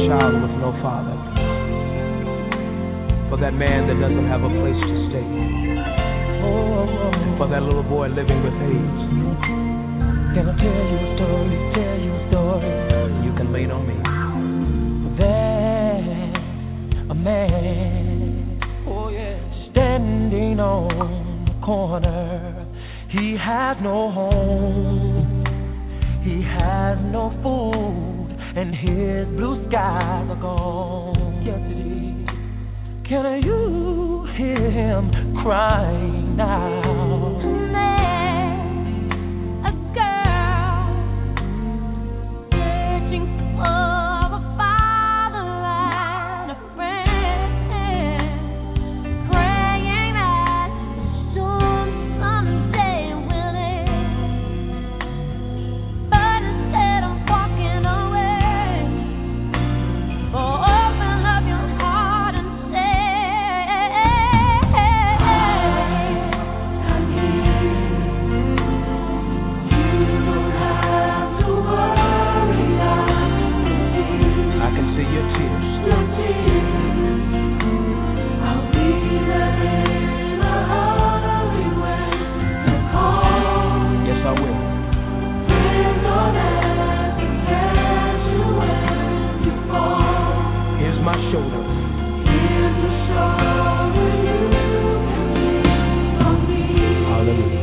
child with no father, for that man that doesn't have a place to stay, for that little boy living with AIDS. Can I tell you a story? You can lean on me. There's a man, standing on the corner. He has no home, he has no food, and his blue skies are gone. Yes, it is. Can you hear him crying now? A girl searching for a father and a friend, praying that soon someday will end. But instead of walking away, open up your heart and say, I can see your tears. I'll be there in a hurry when you call. Yes, I will. Friends don't have to catch you when you fall. Here's my shoulder. Here's the shoulder you can lean on me. Hallelujah.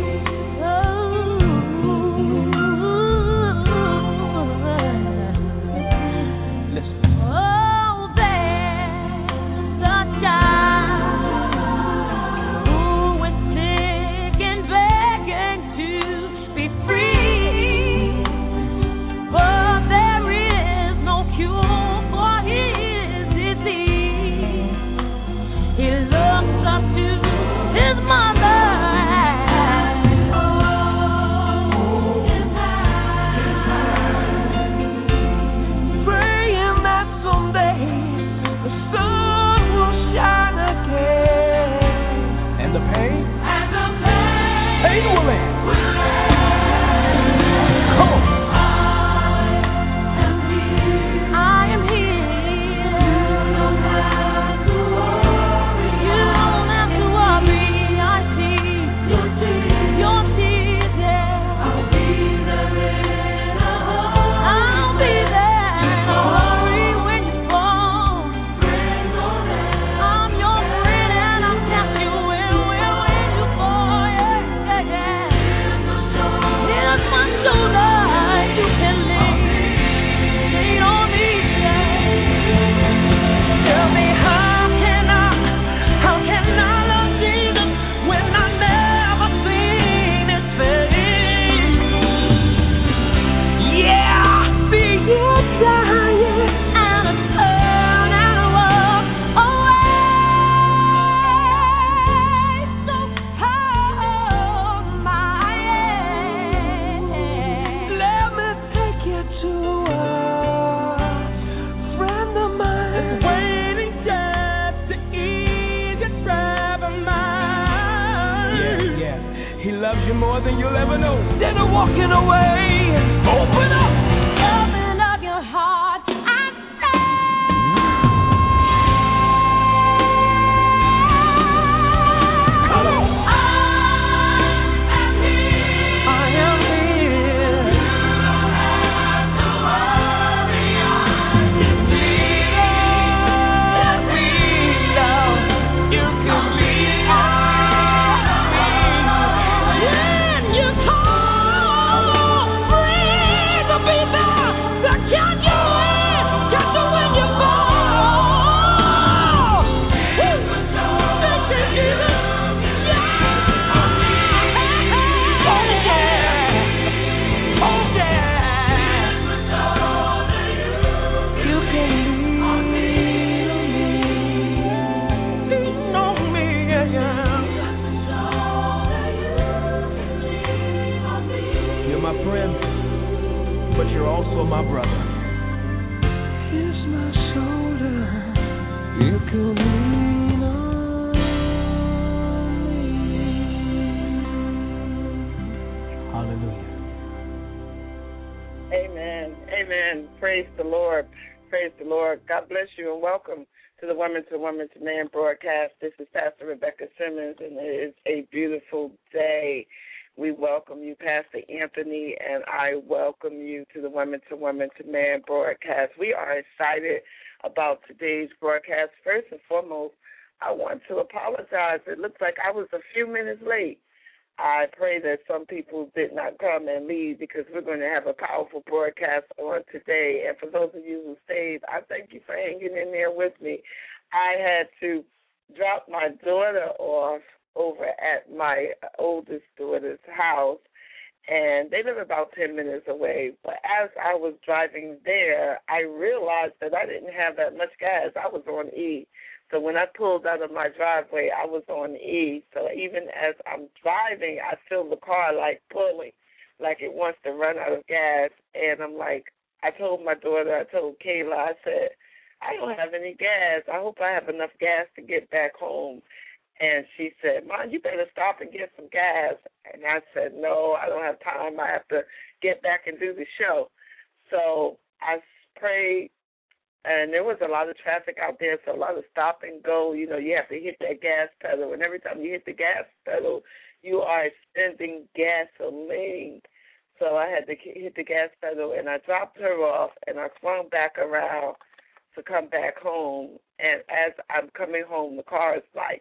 Listen. Oh, there's a child who is sick and begging to be free, but there is no cure for his disease. He looks up to his mother. Praying that someday the sun will shine again. And the pain? And the pain Will end. will Come on. I am here. You don't have to worry. I see your tears, yeah. I'll be there in a hurry when you fall. I'm your friend and I'll catch you when you fall, yeah. Here's my shoulder, you can lean on me, yeah. Tell me how can I love Jesus when I never seen his face? Yeah, be it dying and a turn and a walk away. So hold my hand. Let me take you to a friend of mine waiting just to ease your troubled mind. Yeah. He loves you more than you'll ever know. Instead of walking away, open up. Open up your heart and say, Come on. I am here. I am here. You don't have to worry. I can be Love. You can be when you call. Friends will be there to catch you when you fall. Thank you, Jesus. You can lean on me. Lean on me, You're my friend, but you're also my brother. Here's my shoulder. You can lean on me. Hallelujah. Amen. Amen. Praise the Lord. Praise the Lord. God bless you and welcome to the Woman to Man broadcast. This is Pastor Rebecca Simmons, and it is a beautiful day. We welcome you, Pastor Anthony, and I welcome you to the Woman to Man broadcast. We are excited about today's broadcast. First and foremost, I want to apologize. It looks like I was a few minutes late. I pray that some people did not come and leave because we're going to have a powerful broadcast on today. And for those of you who stayed, I thank you for hanging in there with me. I had to drop my daughter off over at my oldest daughter's house, and they live about 10 minutes away. But as I was driving there, I realized that I didn't have that much gas. I was on E. So when I pulled out of my driveway, I was on E. So even as I'm driving, I feel the car like pulling, like it wants to run out of gas. And I'm like, I told my daughter, I told Kayla, I said, I don't have any gas. I hope I have enough gas to get back home. And she said, Mom, you better stop and get some gas. And I said, no, I don't have time. I have to get back and do the show. So I prayed. And there was a lot of traffic out there, so a lot of stop and go. You know, you have to hit that gas pedal. And every time you hit the gas pedal, you are expending gasoline. So I had to hit the gas pedal, and I dropped her off, and I swung back around to come back home. And as I'm coming home, the car is like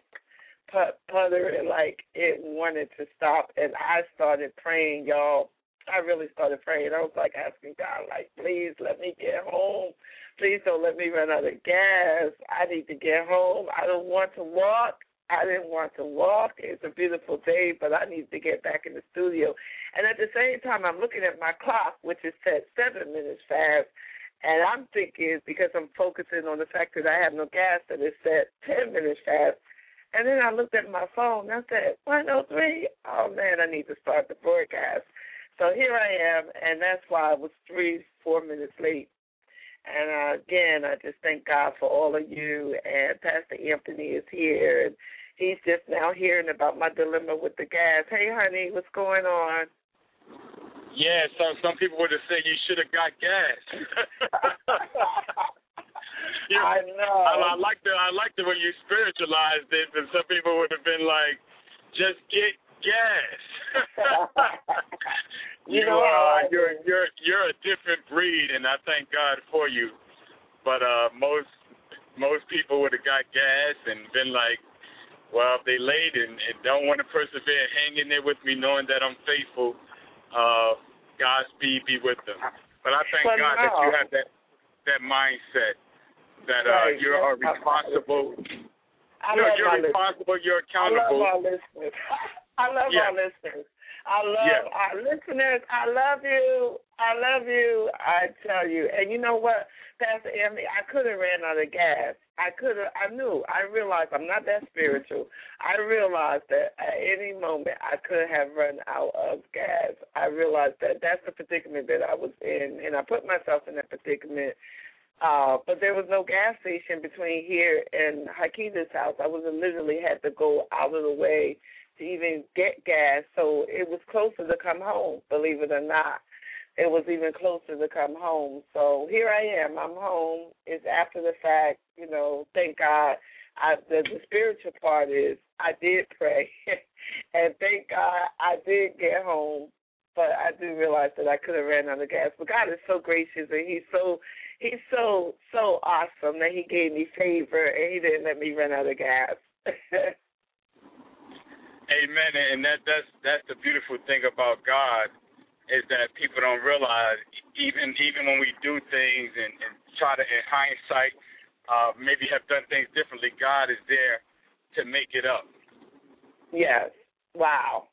puttering, like it wanted to stop. And I started praying, y'all. I really started praying. I was like asking God, like, please let me get home. Please don't let me run out of gas. I need to get home. I don't want to walk. I didn't want to walk. It's a beautiful day, but I need to get back in the studio. And at the same time, I'm looking at my clock, which is set 7 minutes fast, and I'm thinking, because I'm focusing on the fact that I have no gas, that it's set 10 minutes fast. And then I looked at my phone, and I said, 1:03? Oh, man, I need to start the broadcast. So here I am, and that's why I was 3-4 minutes late. And, again, I just thank God for all of you. And Pastor Anthony is here, and he's just now hearing about my dilemma with the gas. Hey, honey, what's going on? Yeah, so some people would have said you should have got gas. I know. I like the way you spiritualized it, and some people would have been like, just get gas. You're a different breed, and I thank God for you. But most people would have got gas and been like, well, if they late and don't want to persevere, hang in there with me, knowing that I'm faithful. Godspeed be with them. But I thank God that you have that mindset that you are responsible. You're responsible. You're accountable. I love our listeners. I love our listeners. I love our listeners. I love you. I love you. I tell you. And you know what, Pastor Anthony, I could have ran out of gas. I realized I'm not that spiritual. I realized that at any moment I could have run out of gas. I realized that that's the predicament that I was in, and I put myself in that predicament. But there was no gas station between here and Hakita's house. I literally had to go out of the way to even get gas, so it was closer to come home, believe it or not. It was even closer to come home. So here I am. I'm home. It's after the fact, thank God. The spiritual part is I did pray, and thank God I did get home, but I do realize that I could have ran out of gas. But God is so gracious, and He's so awesome that He gave me favor, and He didn't let me run out of gas. Amen. And that's the beautiful thing about God, is that people don't realize, even when we do things and try to, in hindsight, maybe have done things differently, God is there to make it up. Yes. Wow.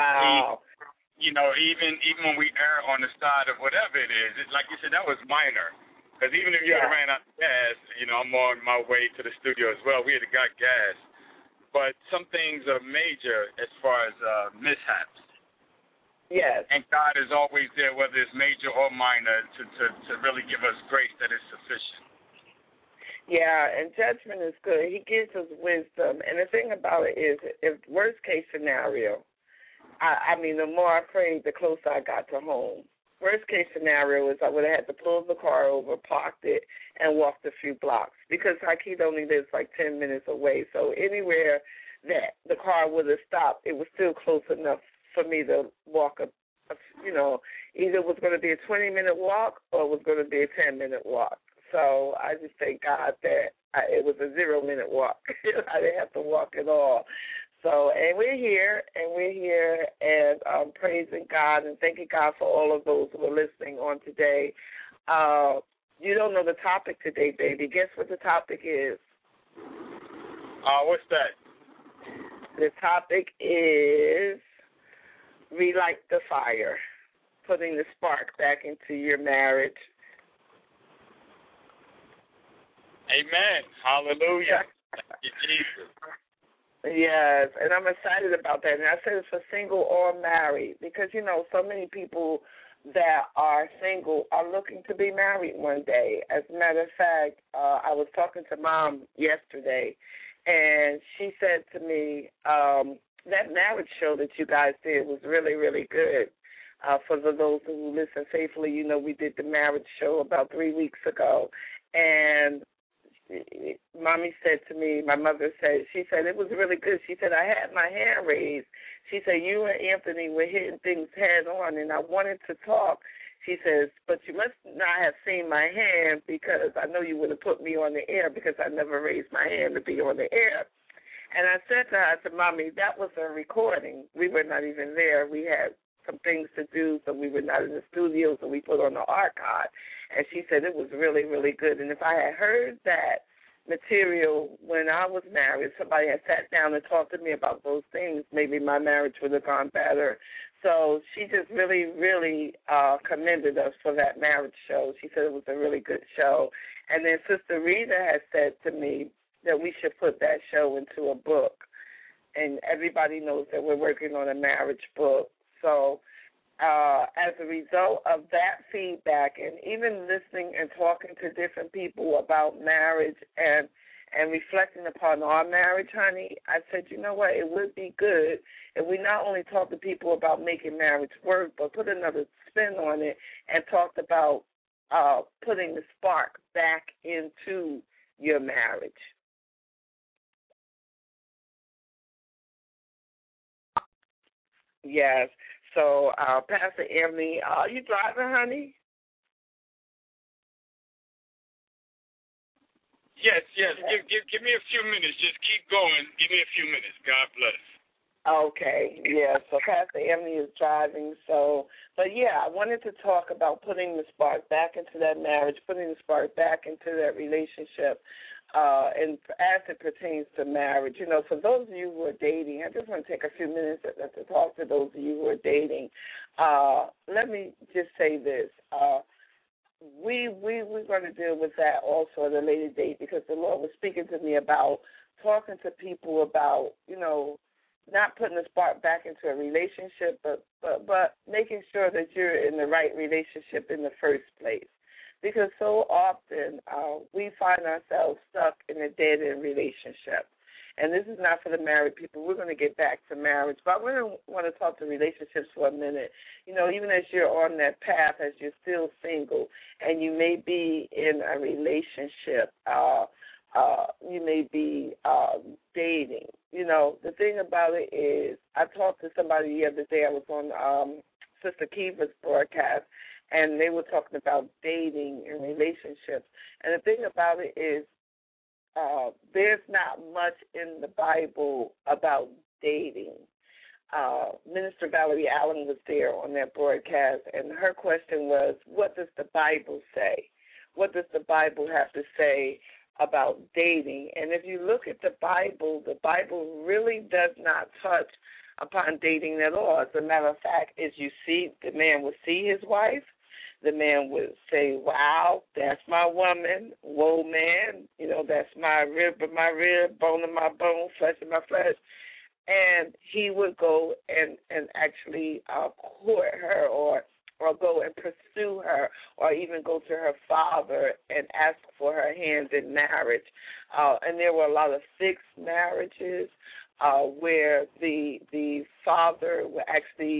Even when we err on the side of whatever it is, like you said, that was minor. Because even if you had ran out of gas, I'm on my way to the studio as well. We had got gas. But some things are major as far as mishaps. Yes. And God is always there, whether it's major or minor, to really give us grace that is sufficient. Yeah, and judgment is good. He gives us wisdom. And the thing about it is, if worst case scenario, the more I prayed, the closer I got to home. worst case scenario is I would have had to pull the car over, parked it, and walked a few blocks because Hakeem only lives like 10 minutes away. So anywhere that the car would have stopped, it was still close enough for me to walk either it was going to be a 20-minute walk or it was going to be a 10-minute walk. So I just thank God that it was a 0-minute walk. I didn't have to walk at all. So, and we're here, and praising God and thanking God for all of those who are listening on today. You don't know the topic today, baby. Guess what the topic is? What's that? The topic is relight the fire, putting the spark back into your marriage. Amen. Hallelujah. Thank you, Jesus. Yes, and I'm excited about that. And I said it's for single or married because, so many people that are single are looking to be married one day. As a matter of fact, I was talking to Mom yesterday, and she said to me, that marriage show that you guys did was really, really good. For those who listen faithfully, we did the marriage show about 3 weeks ago, and Mommy said to me, my mother said, she said, it was really good. She said, I had my hand raised. She said, you and Anthony were hitting things head on, and I wanted to talk. She says, but you must not have seen my hand because I know you would have put me on the air because I never raised my hand to be on the air. And I said to her, I said, Mommy, that was a recording. We were not even there. We had some things to do, so we were not in the studio, so we put on the archive. And she said it was really, really good. And if I had heard that material when I was married, somebody had sat down and talked to me about those things, maybe my marriage would have gone better. So she just really, really commended us for that marriage show. She said it was a really good show. And then Sister Rita has said to me that we should put that show into a book. And everybody knows that we're working on a marriage book. So as a result of that feedback and even listening and talking to different people about marriage and reflecting upon our marriage, honey, I said, you know what, it would be good if we not only talk to people about making marriage work, but put another spin on it and talked about putting the spark back into your marriage. Yes. So, Pastor Emily, are you driving, honey? Yes. Give me a few minutes. Just keep going. Give me a few minutes. God bless. Okay, yeah, so Pastor Emily is driving, but yeah, I wanted to talk about putting the spark back into that marriage, putting the spark back into that relationship, and as it pertains to marriage. For those of you who are dating, I just want to take a few minutes to talk to those of you who are dating. Let me just say this. We're going to deal with that also at a later date because the Lord was speaking to me about talking to people about, not putting the spark back into a relationship, but making sure that you're in the right relationship in the first place. Because so often we find ourselves stuck in a dead-end relationship. And this is not for the married people. We're going to get back to marriage. But we want to talk to relationships for a minute. Even as you're on that path, as you're still single, and you may be in a relationship, you may be dating. The thing about it is, I talked to somebody the other day. I was on Sister Kiva's broadcast, and they were talking about dating and relationships. And the thing about it is, there's not much in the Bible about dating. Minister Valerie Allen was there on that broadcast, and her question was, what does the Bible say? What does the Bible have to say about dating? And if you look at the Bible really does not touch upon dating at all. As a matter of fact, as you see, the man will see his wife. The man would say, wow, that's my woman. Whoa, man, that's my rib of my rib, bone of my bone, flesh of my flesh. And he would go and actually court her or go and pursue her or even go to her father and ask for her hand in marriage. And there were a lot of fixed marriages where the father would actually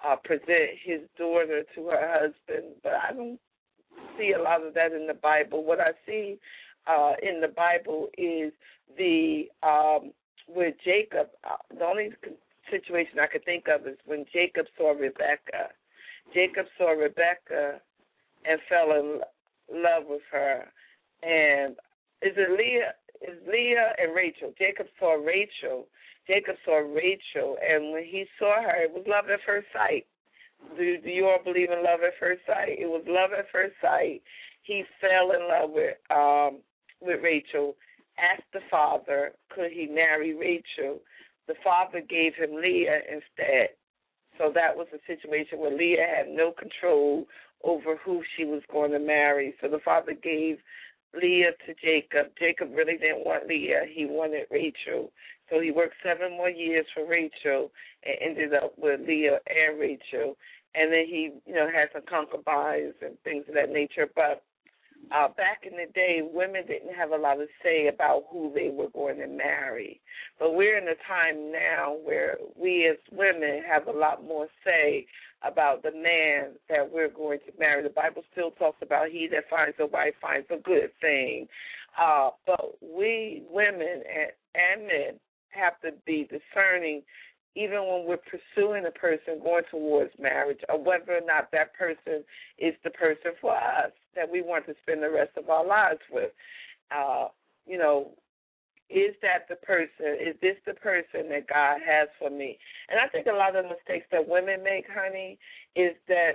present his daughter to her husband, but I don't see a lot of that in the Bible. What I see in the Bible is the with Jacob. The only situation I could think of is when Jacob saw Rebekah. Jacob saw Rebekah and fell in love with her. And is Leah and Rachel? Jacob saw Rachel. And when he saw her, it was love at first sight. Do you all believe in love at first sight? It was love at first sight. He fell in love with Rachel. Asked the father, could he marry Rachel? The father gave him Leah instead. So that was a situation where Leah had no control over who she was going to marry. So the father gave Leah to Jacob. Jacob really didn't want Leah. He wanted Rachel. So he worked 7 more years for Rachel and ended up with Leah and Rachel. And then he, had some concubines and things of that nature. But back in the day, women didn't have a lot of say about who they were going to marry. But we're in a time now where we as women have a lot more say about the man that we're going to marry. The Bible still talks about he that finds a wife finds a good thing. But we women and men have to be discerning even when we're pursuing a person going towards marriage, or whether or not that person is the person for us that we want to spend the rest of our lives with. Is that the person? Is this the person that God has for me? And I think a lot of the mistakes that women make, honey, is that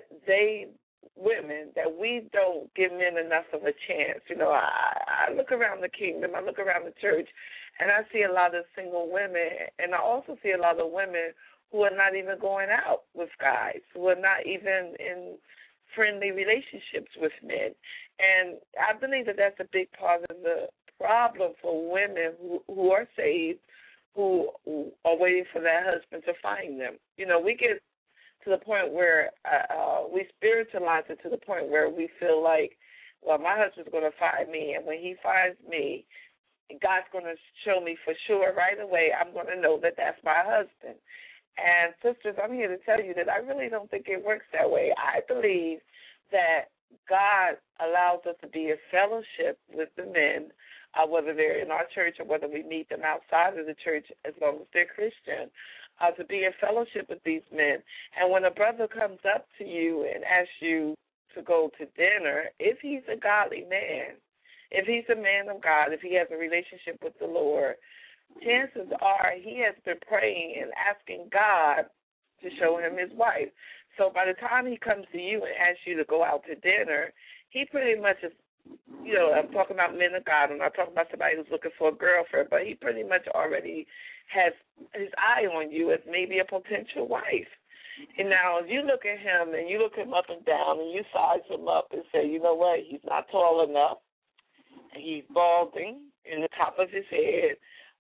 we don't give men enough of a chance. I look around the kingdom, I look around the church, and I see a lot of single women, and I also see a lot of women who are not even going out with guys, who are not even in friendly relationships with men. And I believe that that's a big part of the problem for women who are saved, who are waiting for their husband to find them. We get to the point where we spiritualize it to the point where we feel like, well, my husband's going to find me, and when he finds me, God's going to show me for sure right away. I'm going to know that that's my husband. And sisters, I'm here to tell you that I really don't think it works that way. I believe that God allows us to be in fellowship with the men, whether they're in our church or whether we meet them outside of the church, as long as they're Christian, to be in fellowship with these men. And when a brother comes up to you and asks you to go to dinner, if he's a godly man, if he's a man of God, if he has a relationship with the Lord, chances are he has been praying and asking God to show him his wife. So by the time he comes to you and asks you to go out to dinner, he pretty much is, I'm talking about men of God. I'm not talking about somebody who's looking for a girlfriend, but he pretty much already has his eye on you as maybe a potential wife. And now if you look at him and you look him up and down and you size him up and say, you know what, he's not tall enough, he's balding in the top of his head,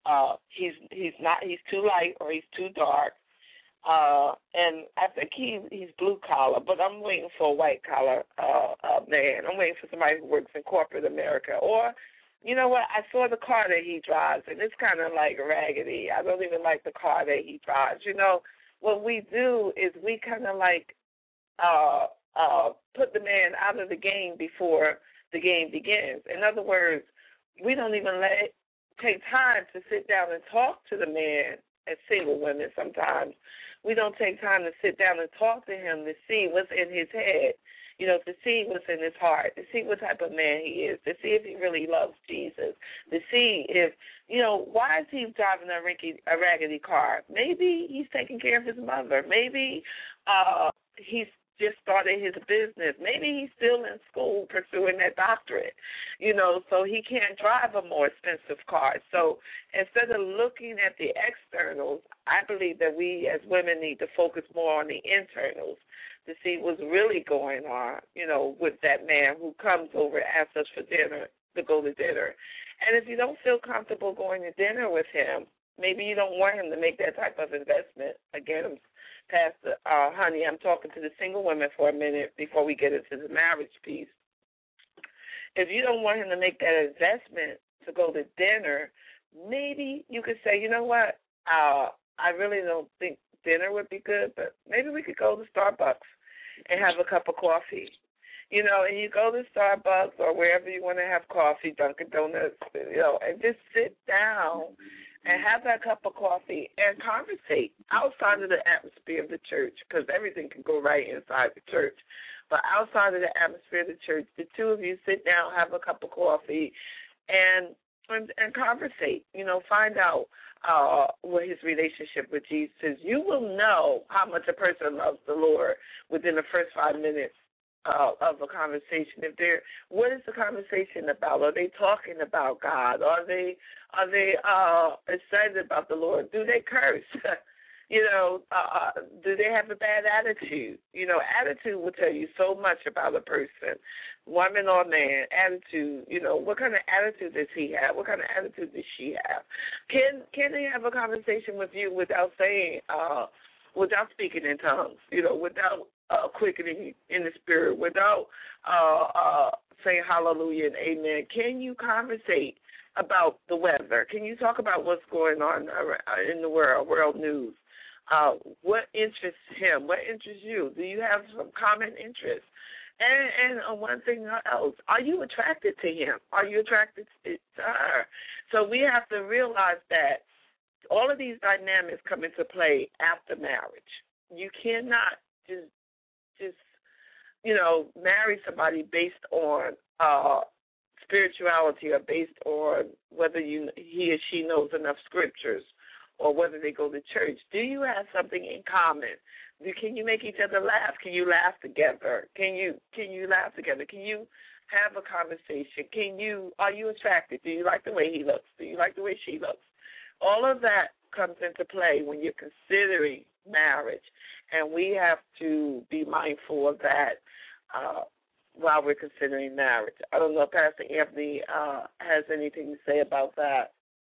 he's too light or he's too dark, and I think he's blue collar, but I'm waiting for a white collar man. I'm waiting for somebody who works in corporate America. Or, you know what, I saw the car that he drives, and it's kind of like raggedy. I don't even like the car that he drives. What we do is we kind of like put the man out of the game before the game begins. In other words, we don't even take time to sit down and talk to the man. As single women, sometimes we don't take time to sit down and talk to him to see what's in his head, to see what's in his heart, to see what type of man he is, to see if he really loves Jesus, to see if, why is he driving a raggedy car? Maybe he's taking care of his mother. Maybe he's just started his business. Maybe he's still in school pursuing that doctorate, so he can't drive a more expensive car. So instead of looking at the externals, I believe that we as women need to focus more on the internals to see what's really going on, with that man who comes over and asks us for dinner, to go to dinner. And if you don't feel comfortable going to dinner with him, maybe you don't want him to make that type of investment. Again, Pastor, honey, I'm talking to the single women for a minute before we get into the marriage piece. If you don't want him to make that investment to go to dinner, maybe you could say, you know what, I really don't think dinner would be good, but maybe we could go to Starbucks and have a cup of coffee. You know, and you go to Starbucks or wherever you want to have coffee, Dunkin' Donuts, you know, and just sit down and have that cup of coffee and conversate outside of the atmosphere of the church, because everything can go right inside the church. But outside of the atmosphere of the church, the two of you sit down, have a cup of coffee, and conversate. You know, find out what his relationship with Jesus is. You will know how much a person loves the Lord within the first 5 minutes of a conversation. What is the conversation about? Are they talking about God? Are they excited about the Lord? Do they curse? You know, do they have a bad attitude? You know, attitude will tell you so much about a person, woman or man. Attitude, you know, what kind of attitude does he have? What kind of attitude does she have? Can they have a conversation with you without saying, without speaking in tongues? You know, without quickening in the spirit, without saying hallelujah and amen? Can you conversate about the weather? Can you talk about what's going on in the world news? What interests him? What interests you? Do you have some common interests? And one thing else, are you attracted to him? Are you attracted to her? So we have to realize that all of these dynamics come into play after marriage. You cannot just you know, marry somebody based on spirituality or based on whether he or she knows enough scriptures or whether they go to church. Do you have something in common? Can you make each other laugh? Can you laugh together? Can you laugh together? Can you have a conversation? Are you attracted? Do you like the way he looks? Do you like the way she looks? All of that comes into play when you're considering marriage, and we have to be mindful of that while we're considering marriage. I don't know if Pastor Anthony has anything to say about that.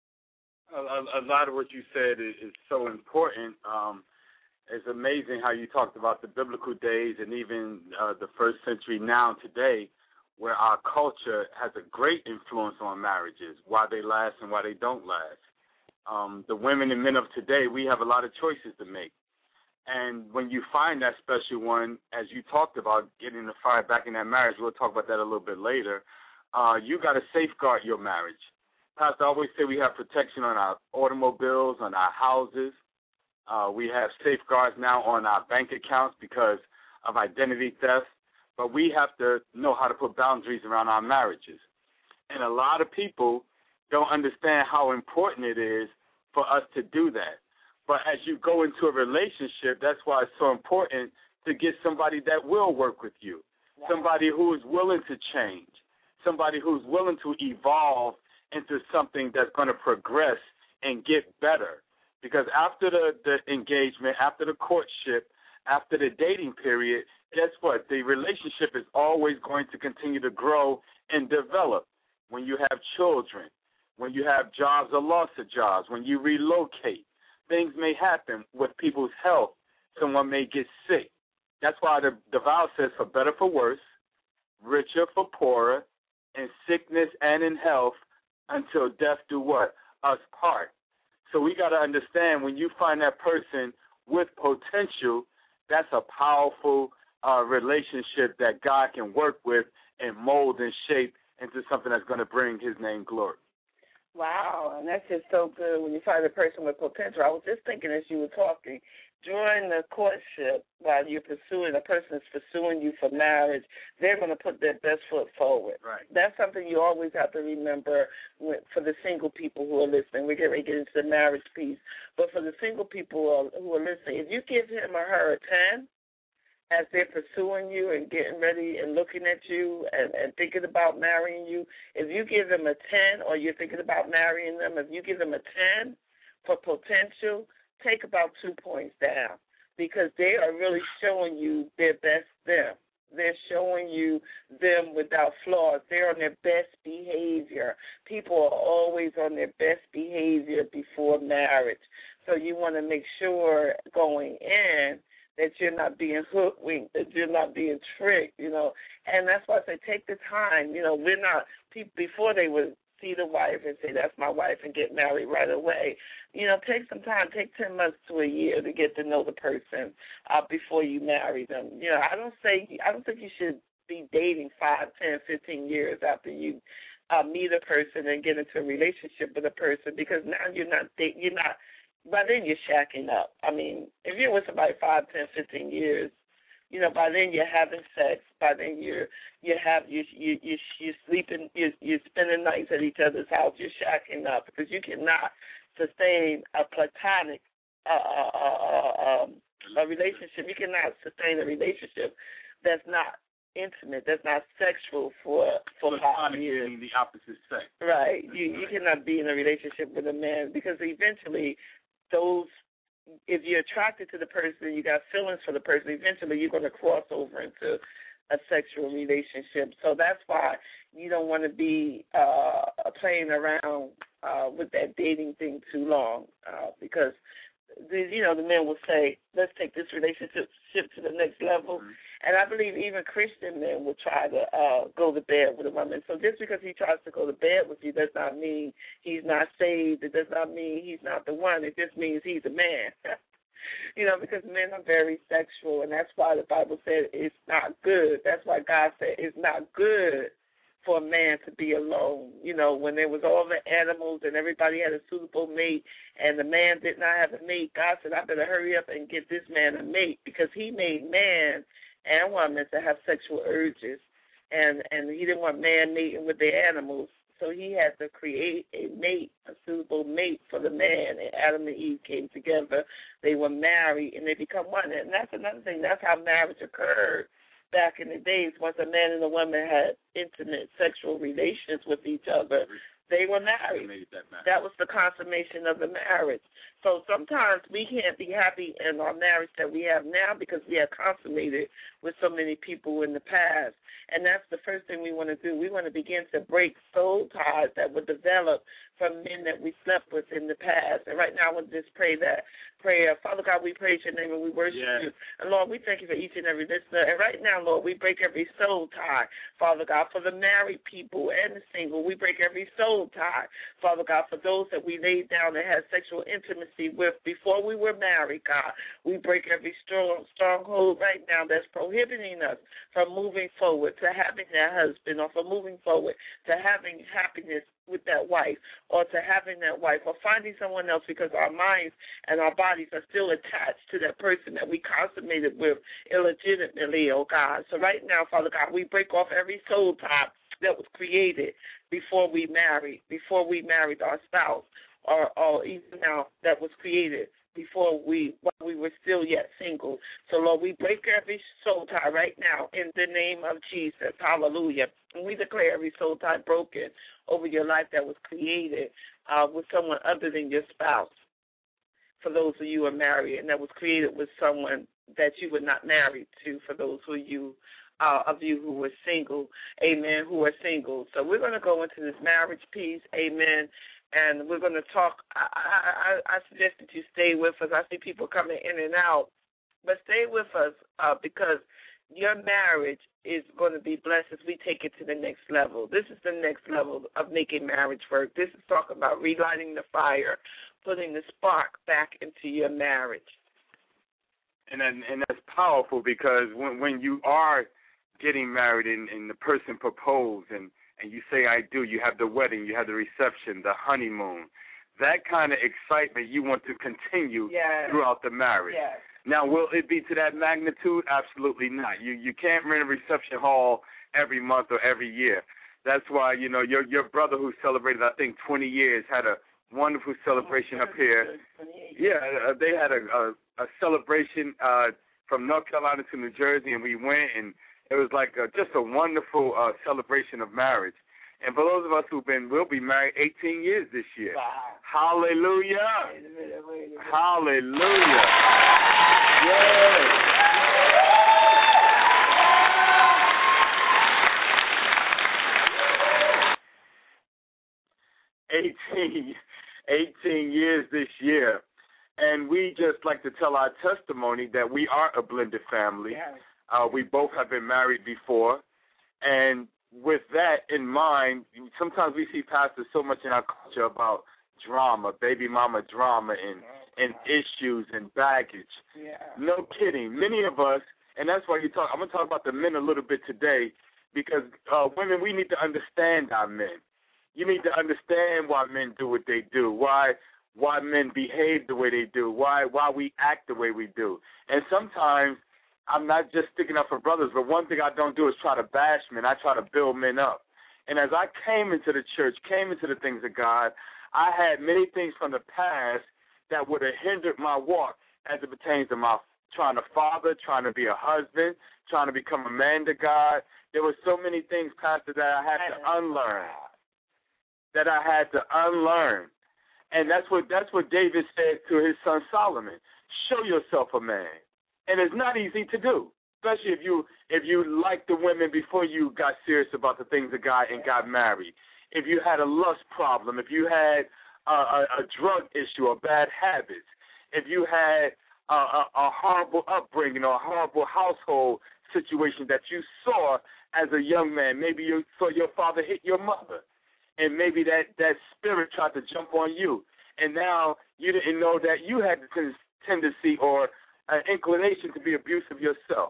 A lot of what you said is so important. It's amazing how you talked about the biblical days and even the first century now today, where our culture has a great influence on marriages, why they last and why they don't last. The women and men of today, we have a lot of choices to make. And when you find that special one, as you talked about getting the fire back in that marriage, we'll talk about that a little bit later, you got to safeguard your marriage. Pastor, I always say we have protection on our automobiles, on our houses. We have safeguards now on our bank accounts because of identity theft. But we have to know how to put boundaries around our marriages. And a lot of people don't understand how important it is for us to do that. But as you go into a relationship, that's why it's so important to get somebody that will work with you, somebody who is willing to change, somebody who's willing to evolve into something that's going to progress and get better. Because after the engagement, after the courtship, after the dating period, guess what? The relationship is always going to continue to grow and develop. When you have children, when you have jobs or loss of jobs, when you relocate, things may happen with people's health. Someone may get sick. That's why the vow says for better, for worse, richer, for poorer, in sickness and in health, until death do what? Us part. So we got to understand when you find that person with potential, that's a powerful relationship that God can work with and mold and shape into something that's going to bring his name glory. Wow, and that's just so good when you find a person with potential. I was just thinking as you were talking, during the courtship, while you're pursuing, a person is pursuing you for marriage, they're going to put their best foot forward. Right. That's something you always have to remember for the single people who are listening. We're getting ready to get into the marriage piece. But for the single people who are listening, if you give him or her a 10, as they're pursuing you and getting ready and looking at you and thinking about marrying you, if you give them a 10 or you're thinking about marrying them, if you give them a 10 for potential, take about 2 points down, because they are really showing you their best them. They're showing you them without flaws. They're on their best behavior. People are always on their best behavior before marriage. So you want to make sure going in that you're not being hoodwinked, that you're not being tricked, And that's why I say take the time. We're not, people before they were see the wife and say, that's my wife, and get married right away. You know, take some time, take 10 months to a year to get to know the person before you marry them. You know, I don't think you should be dating 5, 10, 15 years after you meet a person and get into a relationship with a person, because now by then you're shacking up. I mean, if you're with somebody 5, 10, 15 years, you know, by then you're having sex. By then you're sleeping. You're spending nights at each other's house. You're shacking up, because you cannot sustain a platonic a relationship. You cannot sustain a relationship that's not intimate, that's not sexual for 5 years. Meaning the opposite sex. Right. You cannot be in a relationship with a man, because eventually if you're attracted to the person, you got feelings for the person, eventually you're going to cross over into a sexual relationship. So that's why you don't want to be playing around with that dating thing too long, because the men will say, let's take this relationship to the next level. Mm-hmm. And I believe even Christian men will try to go to bed with a woman. So just because he tries to go to bed with you does not mean he's not saved. It does not mean he's not the one. It just means he's a man. Because men are very sexual, and that's why the Bible said it's not good. That's why God said it's not good for a man to be alone. When there was all the animals and everybody had a suitable mate and the man did not have a mate, God said, I better hurry up and get this man a mate, because he made man and woman to have sexual urges, and he didn't want man mating with the animals, so he had to create a mate, a suitable mate for the man, and Adam and Eve came together. They were married, and they become one, and that's another thing. That's how marriage occurred back in the days. Once a man and a woman had intimate sexual relations with each other, they were married. That was the consummation of the marriage. So sometimes we can't be happy in our marriage that we have now because we have consummated with so many people in the past. And that's the first thing we want to do. We want to begin to break soul ties that were developed from men that we slept with in the past. And right now I want to just pray that prayer. Father God, we praise your name and we worship you. And Lord, we thank you for each and every listener. And right now, Lord, we break every soul tie, Father God, for the married people and the single. We break every soul tie, Father God, for those that we laid down and had sexual intimacy with before we were married, God. We break every stronghold right now that's prohibiting us from moving forward to having that husband, or from moving forward to having happiness with that wife, or to having that wife, or finding someone else, because our minds and our bodies are still attached to that person that we consummated with illegitimately, oh God. So right now, Father God, we break off every soul tie that was created before we married our spouse, or even now that was created while we were still yet single. So, Lord, we break every soul tie right now in the name of Jesus. Hallelujah. And we declare every soul tie broken over your life that was created with someone other than your spouse. For those of you who are married, and that was created with someone that you were not married to, for those of you who were single, amen, who are single. So we're going to go into this marriage piece, amen, and we're going to talk. I suggest that you stay with us. I see people coming in and out, but stay with us because your marriage is going to be blessed as we take it to the next level. This is the next level of making marriage work. This is talking about relighting the fire, putting the spark back into your marriage. And that's powerful, because when you are getting married and the person proposed and you say, I do, you have the wedding, you have the reception, the honeymoon, that kind of excitement you want to continue throughout the marriage. Yes. Now, will it be to that magnitude? Absolutely not. You can't rent a reception hall every month or every year. That's why, your brother who celebrated, I think, 20 years had a wonderful celebration up here. Yeah, they had a celebration from North Carolina to New Jersey, and we went, and it was like just a wonderful celebration of marriage. And for those of us we'll be married 18 years this year. Wow. Hallelujah. Wait a minute. Hallelujah. Yes. 18 years this year. And we just like to tell our testimony that we are a blended family. Yes. We both have been married before, and with that in mind, sometimes we see pastors so much in our culture about drama, baby mama drama, and issues and baggage. Yeah. No kidding. Many of us, and that's why I'm going to talk about the men a little bit today, because women, we need to understand our men. You need to understand why men do what they do, why men behave the way they do, why we act the way we do. And sometimes I'm not just sticking up for brothers, but one thing I don't do is try to bash men. I try to build men up. And as I came into the church, came into the things of God, I had many things from the past that would have hindered my walk as it pertains to my trying to father, trying to be a husband, trying to become a man to God. There were so many things, Pastor, that I had to unlearn. And that's what David said to his son Solomon. Show yourself a man. And it's not easy to do, especially if you liked the women before you got serious about the things of God and got married. If you had a lust problem, if you had a drug issue or bad habits, if you had a horrible upbringing or a horrible household situation that you saw as a young man, maybe you saw your father hit your mother, and maybe that spirit tried to jump on you, and now you didn't know that you had the tendency or an inclination to be abusive yourself.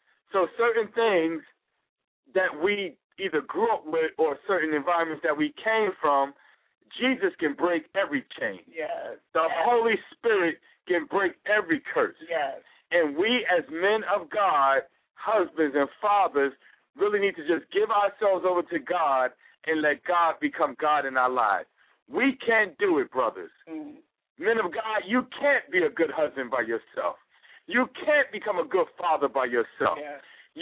So certain things that we either grew up with or certain environments that we came from, Jesus can break every chain. Yes. The Holy Spirit can break every curse. Yes. And we as men of God, husbands and fathers, really need to just give ourselves over to God and let God become God in our lives. We can't do it, brothers. Mm. Men of God, you can't be a good husband by yourself. You can't become a good father by yourself. Yes.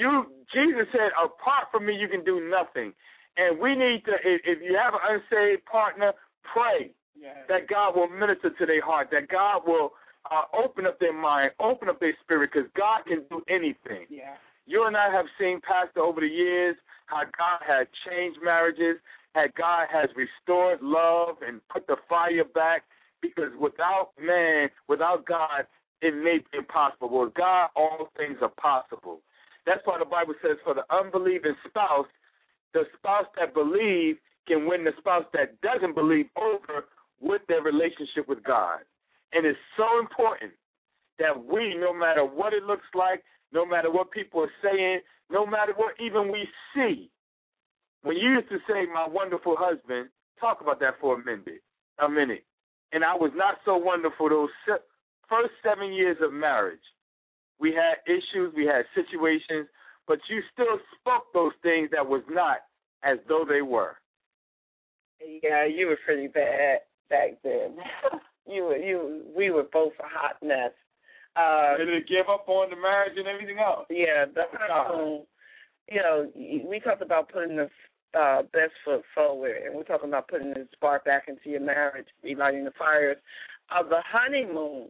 Jesus said, apart from me, you can do nothing. And we need to, if you have an unsaved partner, pray that God will minister to their heart, that God will open up their mind, open up their spirit, because God can do anything. Yeah. You and I have seen, Pastor, over the years, how God has changed marriages, how God has restored love and put the fire back, because without man, without God, it may be impossible. With God, all things are possible. That's why the Bible says for the unbelieving spouse, the spouse that believes can win the spouse that doesn't believe over with their relationship with God. And it's so important that we, no matter what it looks like, no matter what people are saying, no matter what even we see, when you used to say, my wonderful husband, talk about that for a minute. And I was not so wonderful those first 7 years of marriage. We had issues, we had situations, but you still spoke those things that was not as though they were. Yeah, you were pretty bad back then. We were both a hot mess. Did it give up on the marriage and everything else? Yeah, we talked about putting the best foot forward, and we're talking about putting the spark back into your marriage, relighting the fires of the honeymoon.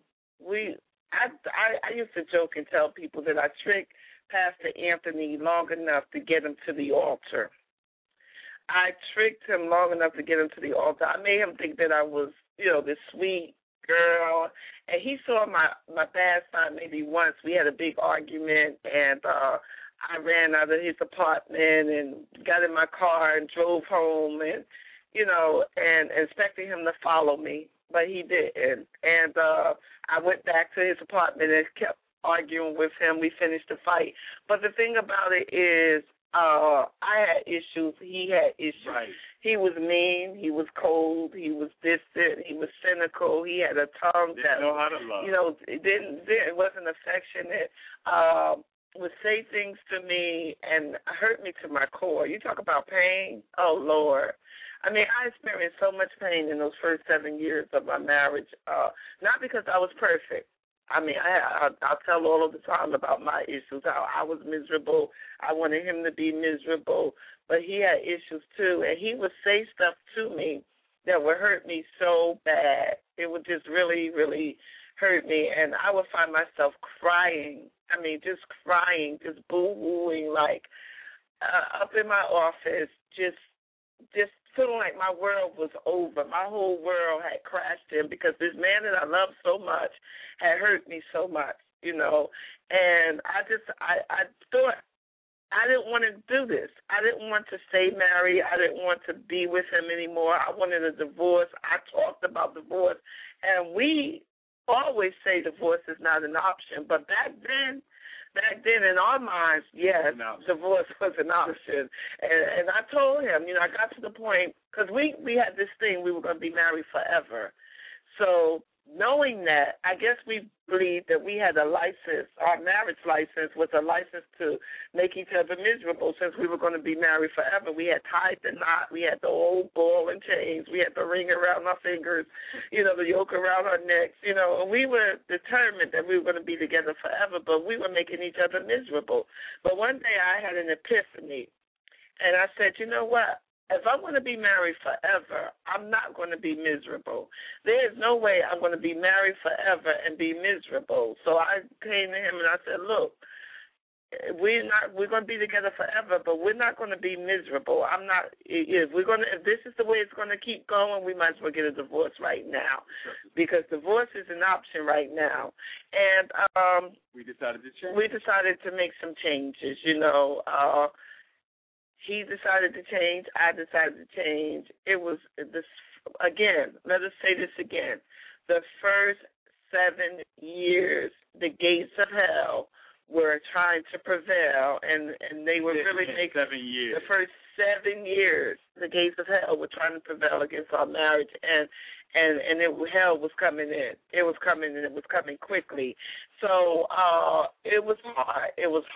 I used to joke and tell people that I tricked Pastor Anthony long enough to get him to the altar. I tricked him long enough to get him to the altar. I made him think that I was, this sweet girl. And he saw my bad side maybe once. We had a big argument, and I ran out of his apartment and got in my car and drove home and expecting him to follow me. But he didn't. And I went back to his apartment and kept arguing with him. We finished the fight. But the thing about it is I had issues. He had issues. Right. He was mean. He was cold. He was distant. He was cynical. He had a tongue that didn't know how to love. It wasn't affectionate. Would say things to me and hurt me to my core. You talk about pain. Oh Lord. I mean, I experienced so much pain in those first 7 years of my marriage, not because I was perfect. I mean, I'll tell all of the time about my issues, how I was miserable. I wanted him to be miserable, but he had issues too, and he would say stuff to me that would hurt me so bad. It would just really, really hurt me, and I would find myself crying. I mean, just crying, just boo-hooing, like up in my office, just feeling like my world was over. My whole world had crashed in because this man that I loved so much had hurt me so much, And I thought I didn't want to do this. I didn't want to stay married. I didn't want to be with him anymore. I wanted a divorce. I talked about divorce, and we always say divorce is not an option. But back then in our minds, yes, divorce was an option. And I told him, I got to the point, because we had this thing, we were going to be married forever. So knowing that, I guess we believed that we had a license, our marriage license was a license to make each other miserable since we were going to be married forever. We had tied the knot. We had the old ball and chains. We had the ring around our fingers, the yoke around our necks, and we were determined that we were going to be together forever, but we were making each other miserable. But one day I had an epiphany, and I said, you know what? If I'm going to be married forever, I'm not going to be miserable. There is no way I'm going to be married forever and be miserable. So I came to him and I said, look, we're going to be together forever, but we're not going to be miserable. If this is the way it's going to keep going, we might as well get a divorce right now, because divorce is an option right now. And we decided to change. We decided to make some changes. He decided to change. I decided to change. It was this again. Let us say this again. The first 7 years, the gates of hell were trying to prevail, and they were really making 7 years. The first 7 years, the gates of hell were trying to prevail against our marriage, and hell was coming in. It was coming, and it was coming quickly. So it was hard.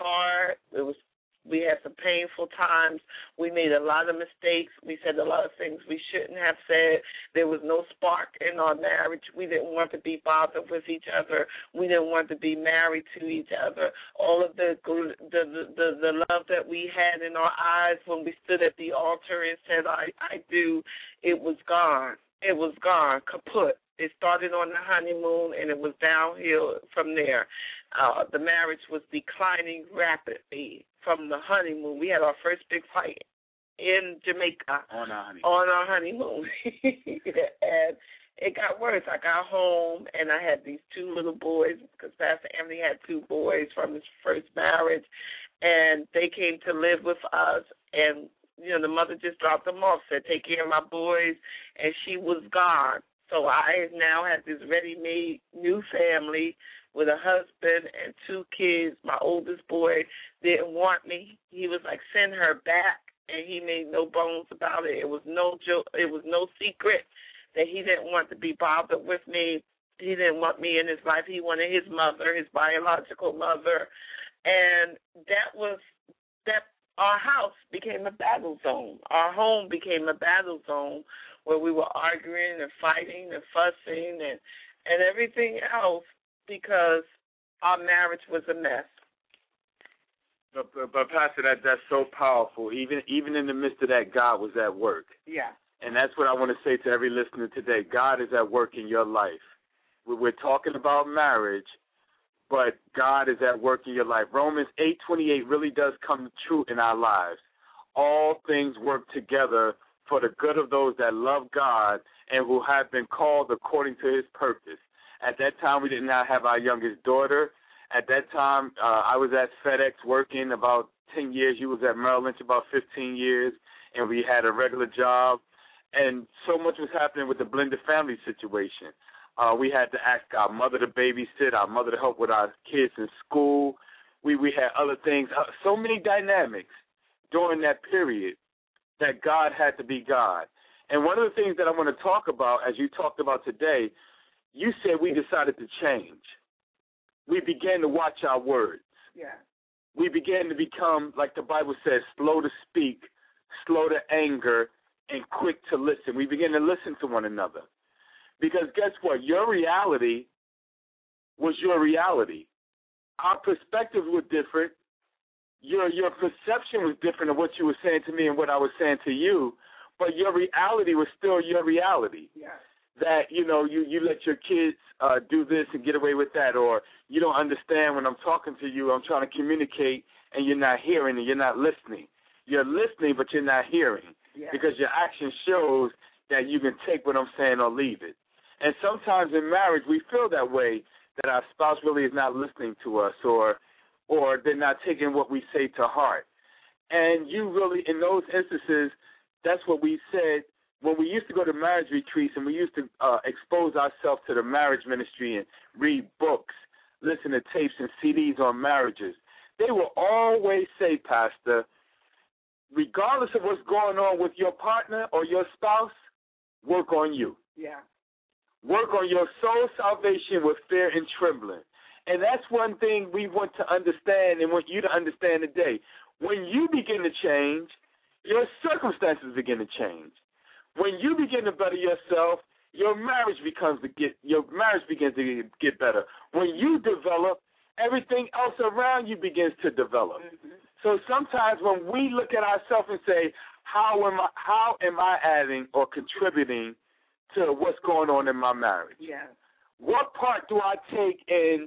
We had some painful times. We made a lot of mistakes. We said a lot of things we shouldn't have said. There was no spark in our marriage. We didn't want to be bothered with each other. We didn't want to be married to each other. All of the love that we had in our eyes when we stood at the altar and said, I do, it was gone. It was gone, kaput. It started on the honeymoon, and it was downhill from there. The marriage was declining rapidly from the honeymoon. We had our first big fight in Jamaica on our honeymoon. And it got worse. I got home, and I had these 2 little boys, because Pastor Anthony had 2 boys from his first marriage, and they came to live with us, and the mother just dropped them off, said, take care of my boys, and she was gone. So I now had this ready-made new family with a husband and 2 kids. My oldest boy didn't want me. He was like, send her back, and he made no bones about it. It was no joke. It was no secret that he didn't want to be bothered with me. He didn't want me in his life. He wanted his mother, his biological mother. And that our house became a battle zone. Our home became a battle zone where we were arguing and fighting and fussing and everything else because our marriage was a mess. But Pastor, that's so powerful. Even in the midst of that, God was at work. Yeah. And that's what I want to say to every listener today. God is at work in your life. We're talking about marriage, but God is at work in your life. Romans 8:28 really does come true in our lives. All things work together for the good of those that love God and who have been called according to his purpose. At that time, we did not have our youngest daughter. At that time, I was at FedEx working about 10 years. You was at Merrill Lynch about 15 years, and we had a regular job. And so much was happening with the blended family situation. We had to ask our mother to babysit, our mother to help with our kids in school. We had other things, so many dynamics during that period that God had to be God. And one of the things that I want to talk about, as you talked about today, you said we decided to change. We began to watch our words. Yeah. We began to become, like the Bible says, slow to speak, slow to anger, and quick to listen. We began to listen to one another. Because guess what? Your reality was your reality. Our perspectives were different. Your perception was different of what you were saying to me and what I was saying to you, but your reality was still your reality. Yeah. That, you let your kids do this and get away with that, or you don't understand when I'm talking to you, I'm trying to communicate, and you're not hearing and you're not listening. You're listening, but you're not hearing, because your action shows that you can take what I'm saying or leave it. And sometimes in marriage, we feel that way, that our spouse really is not listening to us, or they're not taking what we say to heart. And you really, in those instances, that's what we said when we used to go to marriage retreats and we used to expose ourselves to the marriage ministry and read books, listen to tapes and CDs on marriages. They will always say, Pastor, regardless of what's going on with your partner or your spouse, work on you. Yeah. Work on your soul salvation with fear and trembling. And that's one thing we want to understand and want you to understand today. When you begin to change, your circumstances begin to change. When you begin to better yourself, your marriage begins to get better. When you develop, everything else around you begins to develop. Mm-hmm. So sometimes when we look at ourselves and say, how am I adding or contributing to what's going on in my marriage? Yeah. What part do I take in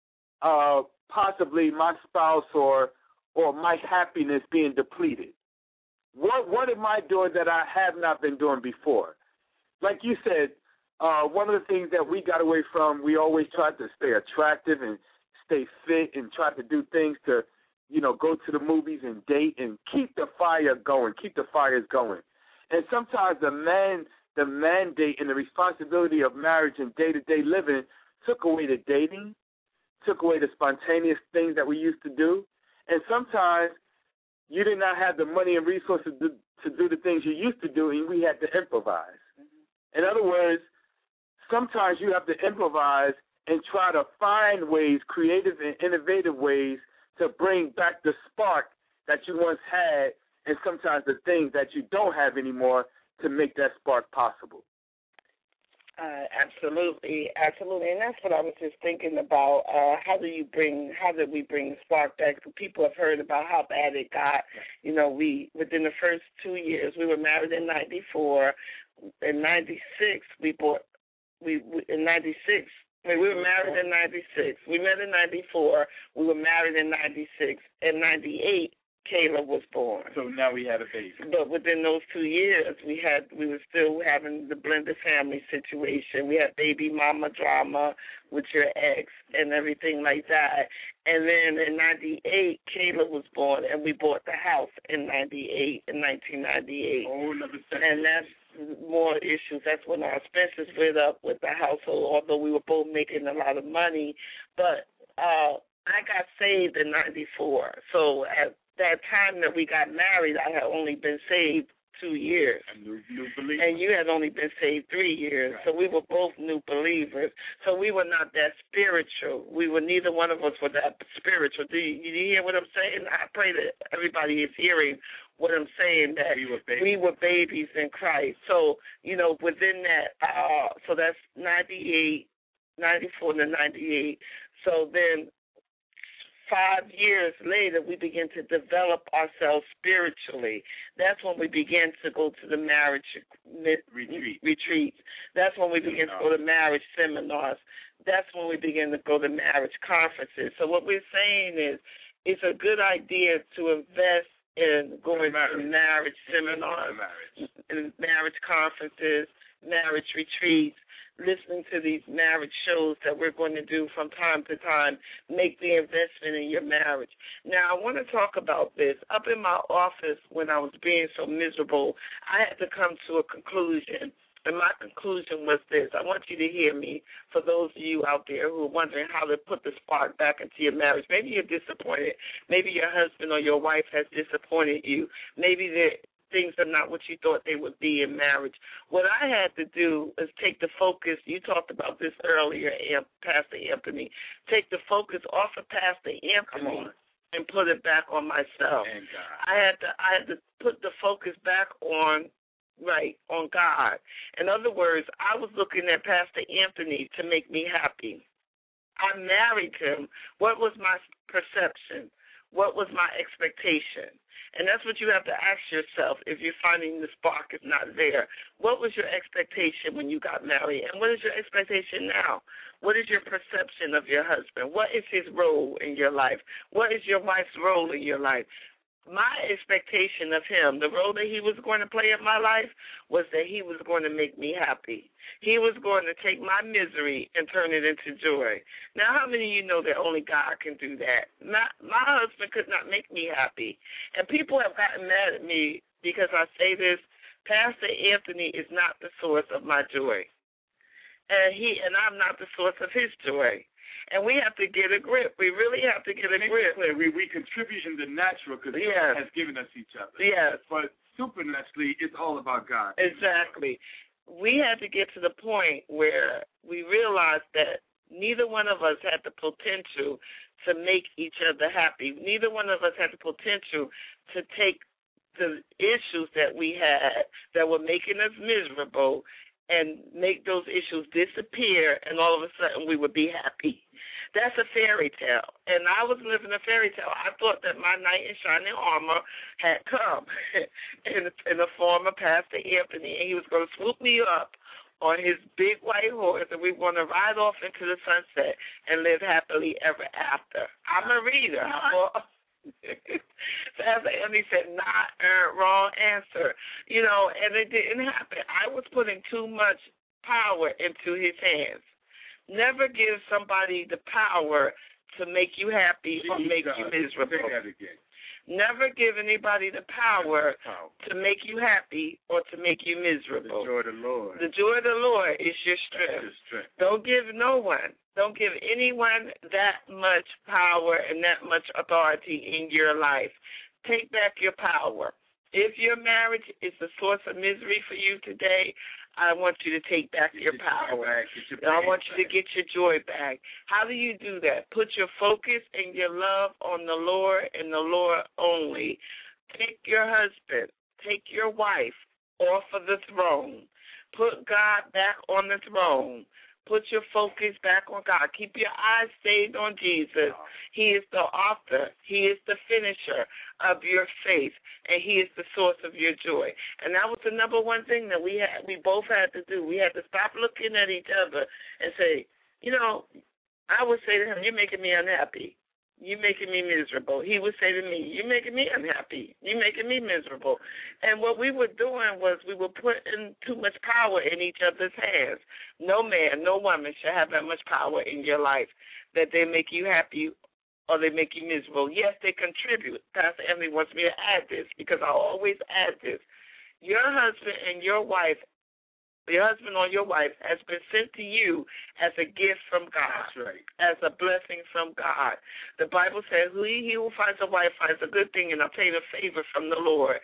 possibly my spouse or my happiness being depleted? What am I doing that I have not been doing before? Like you said, one of the things that we got away from, we always tried to stay attractive and stay fit and try to do things to, go to the movies and date and keep the fire going, keep the fires going. And sometimes the mandate and the responsibility of marriage and day-to-day living took away the dating, took away the spontaneous things that we used to do. And sometimes you did not have the money and resources to do the things you used to do, and we had to improvise. Mm-hmm. In other words, sometimes you have to improvise and try to find ways, creative and innovative ways, to bring back the spark that you once had and sometimes the things that you don't have anymore to make that spark possible. Absolutely, and that's what I was just thinking about. How did we bring the spark back? People have heard about how bad it got. We within the first 2 years, we were married in '94. In '96, we were married in '96. We met in '94. We were married in '96. In '98, Caleb was born. So now we had a baby. But within those 2 years, we were still having the blended family situation. We had baby mama drama with your ex and everything like that. And then in '98, Caleb was born, and we bought the house in '98, in 1998. Oh, another second. And that's more issues. That's when our expenses went up with the household, although we were both making a lot of money. But I got saved in '94. So at that time that we got married, I had only been saved 2 years. A new believer. And you had only been saved 3 years. Right. So we were both new believers. So we were not that spiritual. Neither one of us were that spiritual. Do you hear what I'm saying? I pray that everybody is hearing what I'm saying, that we were babies in Christ. So, within that, so that's 98, 94 to 98. So then 5 years later, we begin to develop ourselves spiritually. That's when we begin to go to the marriage retreats. That's when we begin to go to marriage seminars. That's when we begin to go to marriage conferences. So what we're saying is it's a good idea to invest in going to marriage seminars, and marriage conferences, marriage retreats, listening to these marriage shows that we're going to do from time to time. Make the investment in your marriage. Now, I want to talk about this. Up in my office, when I was being so miserable, I had to come to a conclusion. And my conclusion was this. I want you to hear me, for those of you out there who are wondering how to put the spark back into your marriage. Maybe you're disappointed. Maybe your husband or your wife has disappointed you. Maybe things are not what you thought they would be in marriage. What I had to do is take the focus. You talked about this earlier, Pastor Anthony. Take the focus off of Pastor Anthony and put it back on myself. I had to put the focus back on God. In other words, I was looking at Pastor Anthony to make me happy. I married him. What was my perception? What was my expectation? And that's what you have to ask yourself if you're finding the spark is not there. What was your expectation when you got married? And what is your expectation now? What is your perception of your husband? What is his role in your life? What is your wife's role in your life? my expectation of him, the role that he was going to play in my life, was that he was going to make me happy. He was going to take my misery and turn it into joy. Now, how many of you know that only God can do that? My husband could not make me happy. And people have gotten mad at me because I say this. Pastor Anthony is not the source of my joy. And I'm not the source of his joy. And we have to get a grip. We really have to get a grip. We contribute in the natural because God has given us each other. Yes. But supernaturally, it's all about God. Exactly. We had to get to the point where we realized that neither one of us had the potential to make each other happy. Neither one of us had the potential to take the issues that we had that were making us miserable and make those issues disappear, and all of a sudden we would be happy. That's a fairy tale, and I was living a fairy tale. I thought that my knight in shining armor had come in the form of Pastor Anthony, and he was going to swoop me up on his big white horse, and we were going to ride off into the sunset and live happily ever after. I'm a reader. Pastor Anthony said, not wrong answer. You know, and it didn't happen. I was putting too much power into his hands. Never give somebody the power to make you happy or make you miserable. Never give anybody the power to make you happy or to make you miserable. The joy of the Lord. The joy of the Lord is your strength. Don't give Don't give anyone that much power and that much authority in your life. Take back your power. If your marriage is the source of misery for you today, I want you to take back your power. I want you to get your joy back. How do you do that? Put your focus and your love on the Lord and the Lord only. Take your husband, take your wife off of the throne. Put God back on the throne. Put your focus back on God. Keep your eyes stayed on Jesus. He is the author. He is the finisher of your faith, and he is the source of your joy. And that was the number one thing that we both had to do. We had to stop looking at each other and say, you know, I would say to him, you're making me unhappy. You're making me miserable. He would say to me, you're making me unhappy. You're making me miserable. And what we were doing was we were putting too much power in each other's hands. No man, no woman should have that much power in your life that they make you happy or they make you miserable. Yes, they contribute. Pastor Emily wants me to add this because I always add this. Your husband and your wife, your husband or your wife has been sent to you as a gift from God, as a blessing from God. The Bible says, he who finds a wife finds a good thing and obtain a favor from the Lord.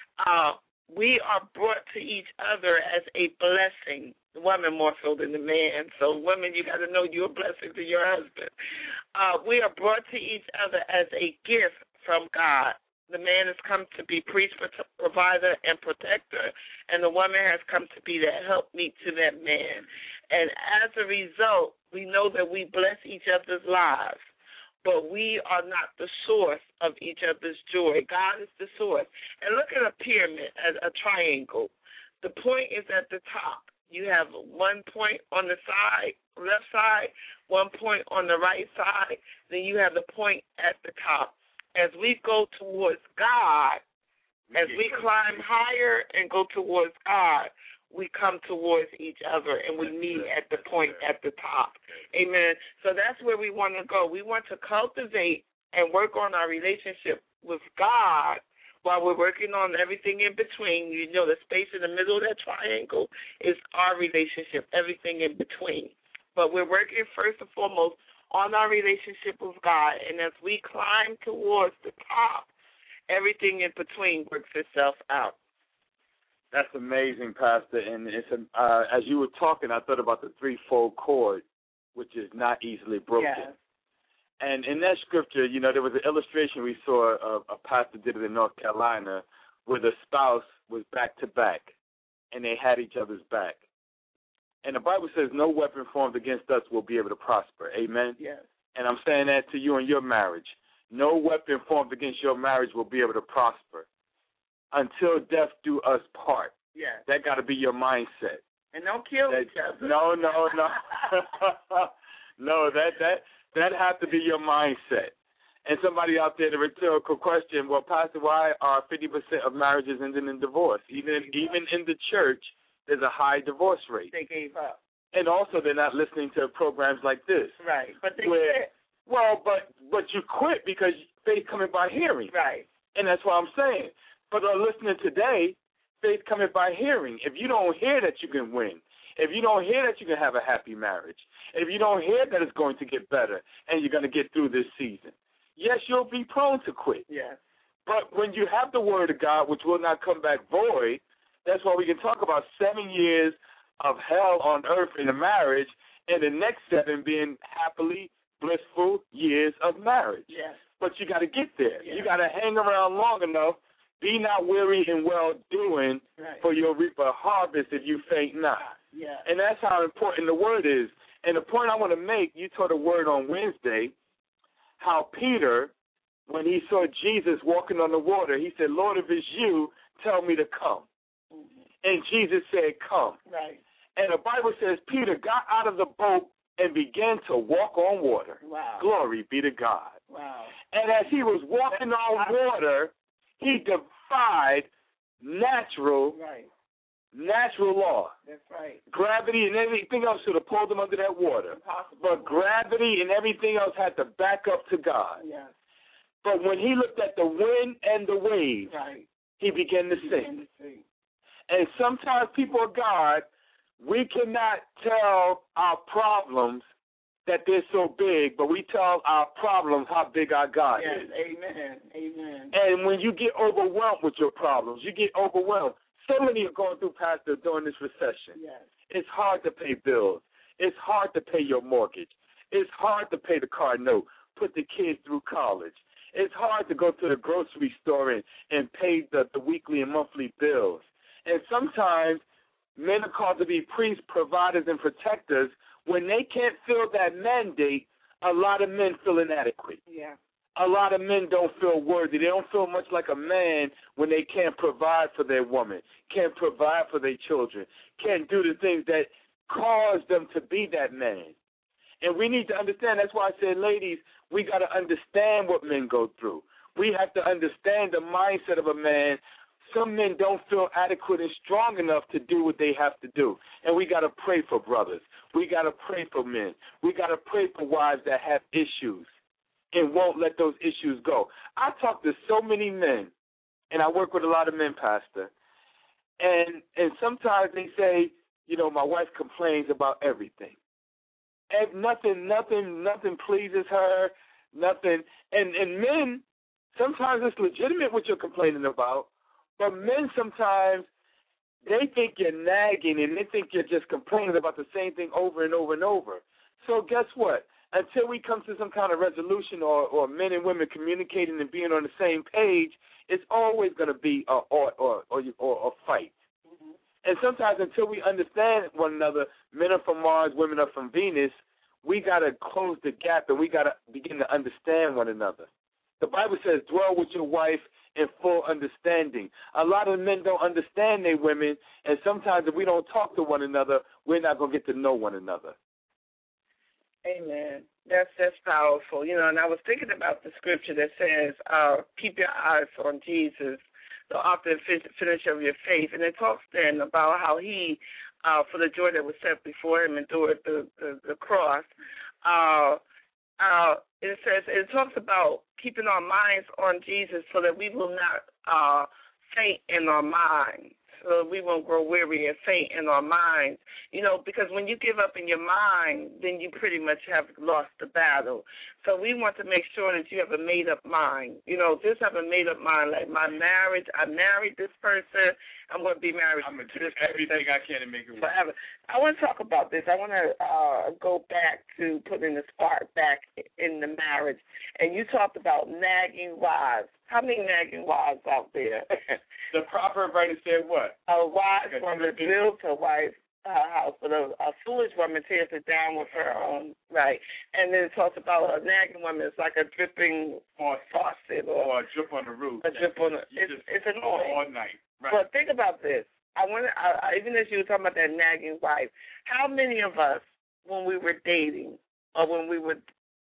We are brought to each other as a blessing, the woman more so than the man. So women, you got to know you're a blessing to your husband. We are brought to each other as a gift from God. The man has come to be priest, provider, and protector, and the woman has come to be that helpmeet to that man. And as a result, we know that we bless each other's lives, but we are not the source of each other's joy. God is the source. And look at a pyramid, a triangle. The point is at the top. You have 1 point on the side, left side, 1 point on the right side, then you have the point at the top. As we go towards God, as we climb higher and go towards God, we come towards each other and we meet at the point at the top. Amen. So that's where we want to go. We want to cultivate and work on our relationship with God while we're working on everything in between. You know, the space in the middle of that triangle is our relationship, everything in between. But we're working first and foremost on our relationship with God, and as we climb towards the top, everything in between works itself out. That's amazing, Pastor. And it's as you were talking, I thought about the threefold cord, which is not easily broken. Yes. And in that scripture, you know, there was an illustration we saw of a pastor did it in North Carolina where the spouse was back to back, and they had each other's back. And the Bible says no weapon formed against us will be able to prosper. Amen? Yes. And I'm saying that to you in your marriage. No weapon formed against your marriage will be able to prosper until death do us part. Yes. That got to be your mindset. And don't kill each other. No. No, that has to be your mindset. And somebody out there, the rhetorical question, well, Pastor, why are 50% of marriages ending in divorce? Even in the church, there's a high divorce rate. They gave up. And also they're not listening to programs like this. Right. But they quit. Well, but you quit because faith coming by hearing. Right. And that's what I'm saying. But listening today, faith coming by hearing. If you don't hear that you can win, if you don't hear that you can have a happy marriage, if you don't hear that it's going to get better and you're going to get through this season, yes, you'll be prone to quit. Yes. But when you have the word of God, which will not come back void, that's why we can talk about 7 years of hell on earth in a marriage and the next 7 being happily blissful years of marriage. Yes. But you got to get there. Yes. You got to hang around long enough. Be not weary in well-doing, right, for you'll reap a harvest if you faint not. Yeah. And that's how important the word is. And the point I want to make, you taught a word on Wednesday, how Peter, when he saw Jesus walking on the water, he said, Lord, if it's you, tell me to come. Mm-hmm. And Jesus said, come. Right. And the Bible says Peter got out of the boat and began to walk on water. Wow. Glory be to God. Wow. And as he was walking on water, he defied natural law. That's right. Gravity and everything else should have pulled him under that water. Impossible. But gravity and everything else had to back up to God. Yes. But when he looked at the wind and the waves, right, he began to sink. And sometimes, people of God, we cannot tell our problems that they're so big, but we tell our problems how big our God is. Amen. Amen. And when you get overwhelmed with your problems, you get overwhelmed. So many are going through, Pastor, during this recession. Yes. It's hard to pay bills. It's hard to pay your mortgage. It's hard to pay the car note, put the kids through college. It's hard to go to the grocery store and pay the weekly and monthly bills. And sometimes men are called to be priests, providers, and protectors. When they can't fill that mandate, a lot of men feel inadequate. Yeah. A lot of men don't feel worthy. They don't feel much like a man when they can't provide for their woman, can't provide for their children, can't do the things that cause them to be that man. And we need to understand. That's why I said, ladies, we got to understand what men go through. We have to understand the mindset of a man. Some men don't feel adequate and strong enough to do what they have to do. And we got to pray for brothers. We got to pray for men. We got to pray for wives that have issues and won't let those issues go. I talk to so many men, and I work with a lot of men, Pastor, and sometimes they say, you know, my wife complains about everything. And nothing pleases her, nothing. And men, sometimes it's legitimate what you're complaining about, but men sometimes, they think you're nagging and they think you're just complaining about the same thing over and over and over. So guess what? Until we come to some kind of resolution or men and women communicating and being on the same page, it's always going to be a fight. Mm-hmm. And sometimes until we understand one another, men are from Mars, women are from Venus, we got to close the gap and we got to begin to understand one another. The Bible says, dwell with your wife in full understanding. A lot of men don't understand their women, and sometimes if we don't talk to one another, we're not going to get to know one another. Amen. That's powerful. You know, and I was thinking about the scripture that says, keep your eyes on Jesus, the author and finisher of your faith. And it talks then about how he, for the joy that was set before him, endured the cross. It talks about keeping our minds on Jesus so that we will not faint in our minds, so that we won't grow weary and faint in our minds. You know, because when you give up in your mind, then you pretty much have lost the battle. So we want to make sure that you have a made-up mind. You know, just have a made-up mind. Like my marriage, I married this person. I'm going to be married I'm going to to do this everything I can to make it work. forever. I want to talk about this. I want to go back to putting the spark back in the marriage. And you talked about nagging wives. How many nagging wives out there? The proverb writer said what? A wise woman builds her wife's house, but a foolish woman tears it down with her own right. And then it talks about a nagging woman. It's like a dripping faucet or a drip on the roof. A drip on the. It's annoying all night. Right. But think about this. I even as you were talking about that nagging wife, how many of us, when we were dating or when we were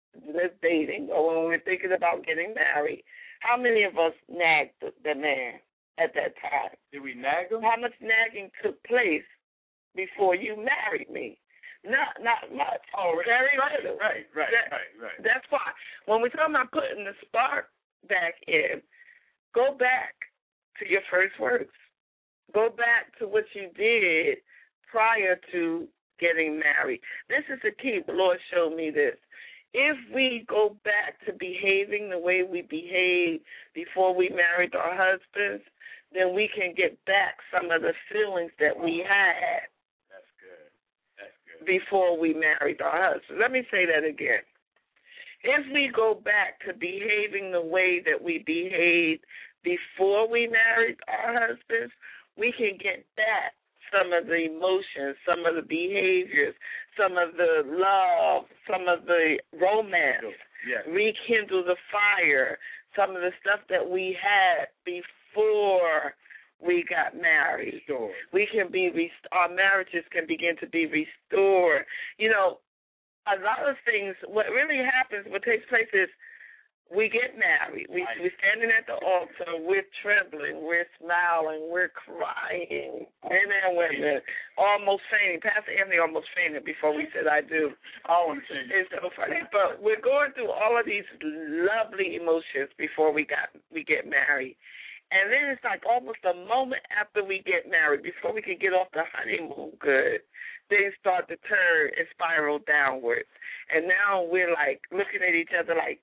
this dating or when we're thinking about getting married, how many of us nagged the man at that time? Did we nag him? How much nagging took place before you married me? Not much. Oh, very little. Right. That's why when we're talking about putting the spark back in, go back to your first words. Go back to what you did prior to getting married. This is the key. The Lord showed me this. If we go back to behaving the way we behaved before we married our husbands, then we can get back some of the feelings that we had. That's good. Before we married our husbands. Let me say that again. If we go back to behaving the way that we behaved before we married our husbands, we can get back some of the emotions, some of the behaviors, some of the love, some of the romance, rekindle the fire, some of the stuff that we had before we got married. Restored. We can be our marriages can begin to be restored. You know, a lot of things, what really happens, what takes place is we get married. We're standing at the altar. We're trembling. We're smiling. We're crying. Men and women almost fainting. Pastor Anthony almost fainted before we said I do. It's so funny. But we're going through all of these lovely emotions before we get married. And then it's like almost a moment after we get married, before we can get off the honeymoon good, things start to turn and spiral downwards. And now we're like looking at each other like,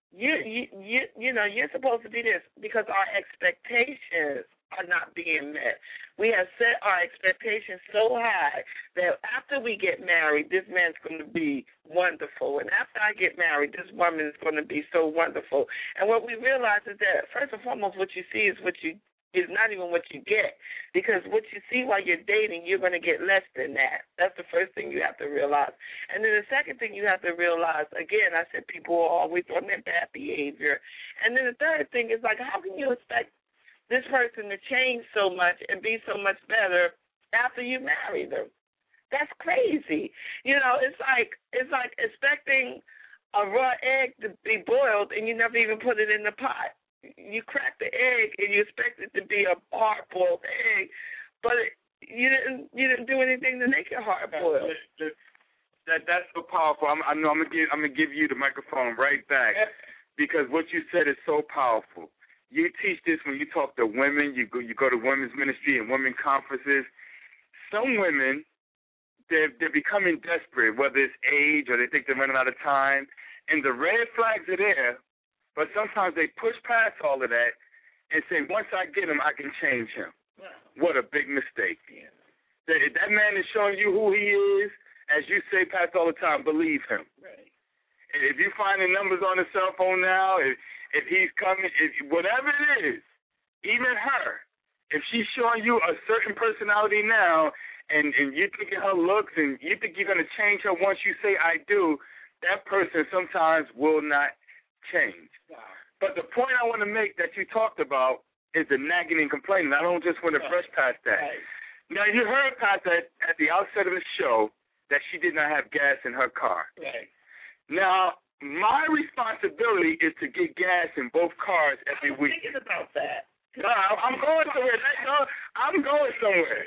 you know, you're supposed to be this, because our expectations are not being met. We have set our expectations so high that after we get married, this man's going to be wonderful. And after I get married, this woman is going to be so wonderful. And what we realize is that, first and foremost, what you see is not even what you get, because what you see while you're dating, you're going to get less than that. That's the first thing you have to realize. And then the second thing you have to realize, again, I said people are always on their bad behavior. And then the third thing is, like, how can you expect this person to change so much and be so much better after you marry them? That's crazy. You know, it's like expecting a raw egg to be boiled and you never even put it in the pot. You crack the egg and you expect it to be a hard-boiled egg, but you didn't do anything to make it hard-boiled. That's so powerful. I'm gonna give you the microphone right back, because what you said is so powerful. You teach this when you talk to women. You go to women's ministry and women conferences. Some women, they're becoming desperate, whether it's age or they think they're running out of time, and the red flags are there. But sometimes they push past all of that and say, once I get him, I can change him. Wow. What a big mistake. Yeah. That man is showing you who he is. As you say, Pastor, all the time, believe him. Right. And if you find the numbers on the cell phone now, if he's coming, whatever it is, even her, if she's showing you a certain personality now and you're thinking her looks and you think you're going to change her once you say I do, that person sometimes will not change. Wow. But the point I want to make that you talked about is the nagging and complaining. I don't just want to brush past that. Right. Now, you heard, Pastor, at the outset of the show that she did not have gas in her car. Right. Now, my responsibility is to get gas in both cars every week. I'm thinking about that. No, I'm going somewhere. I'm going somewhere.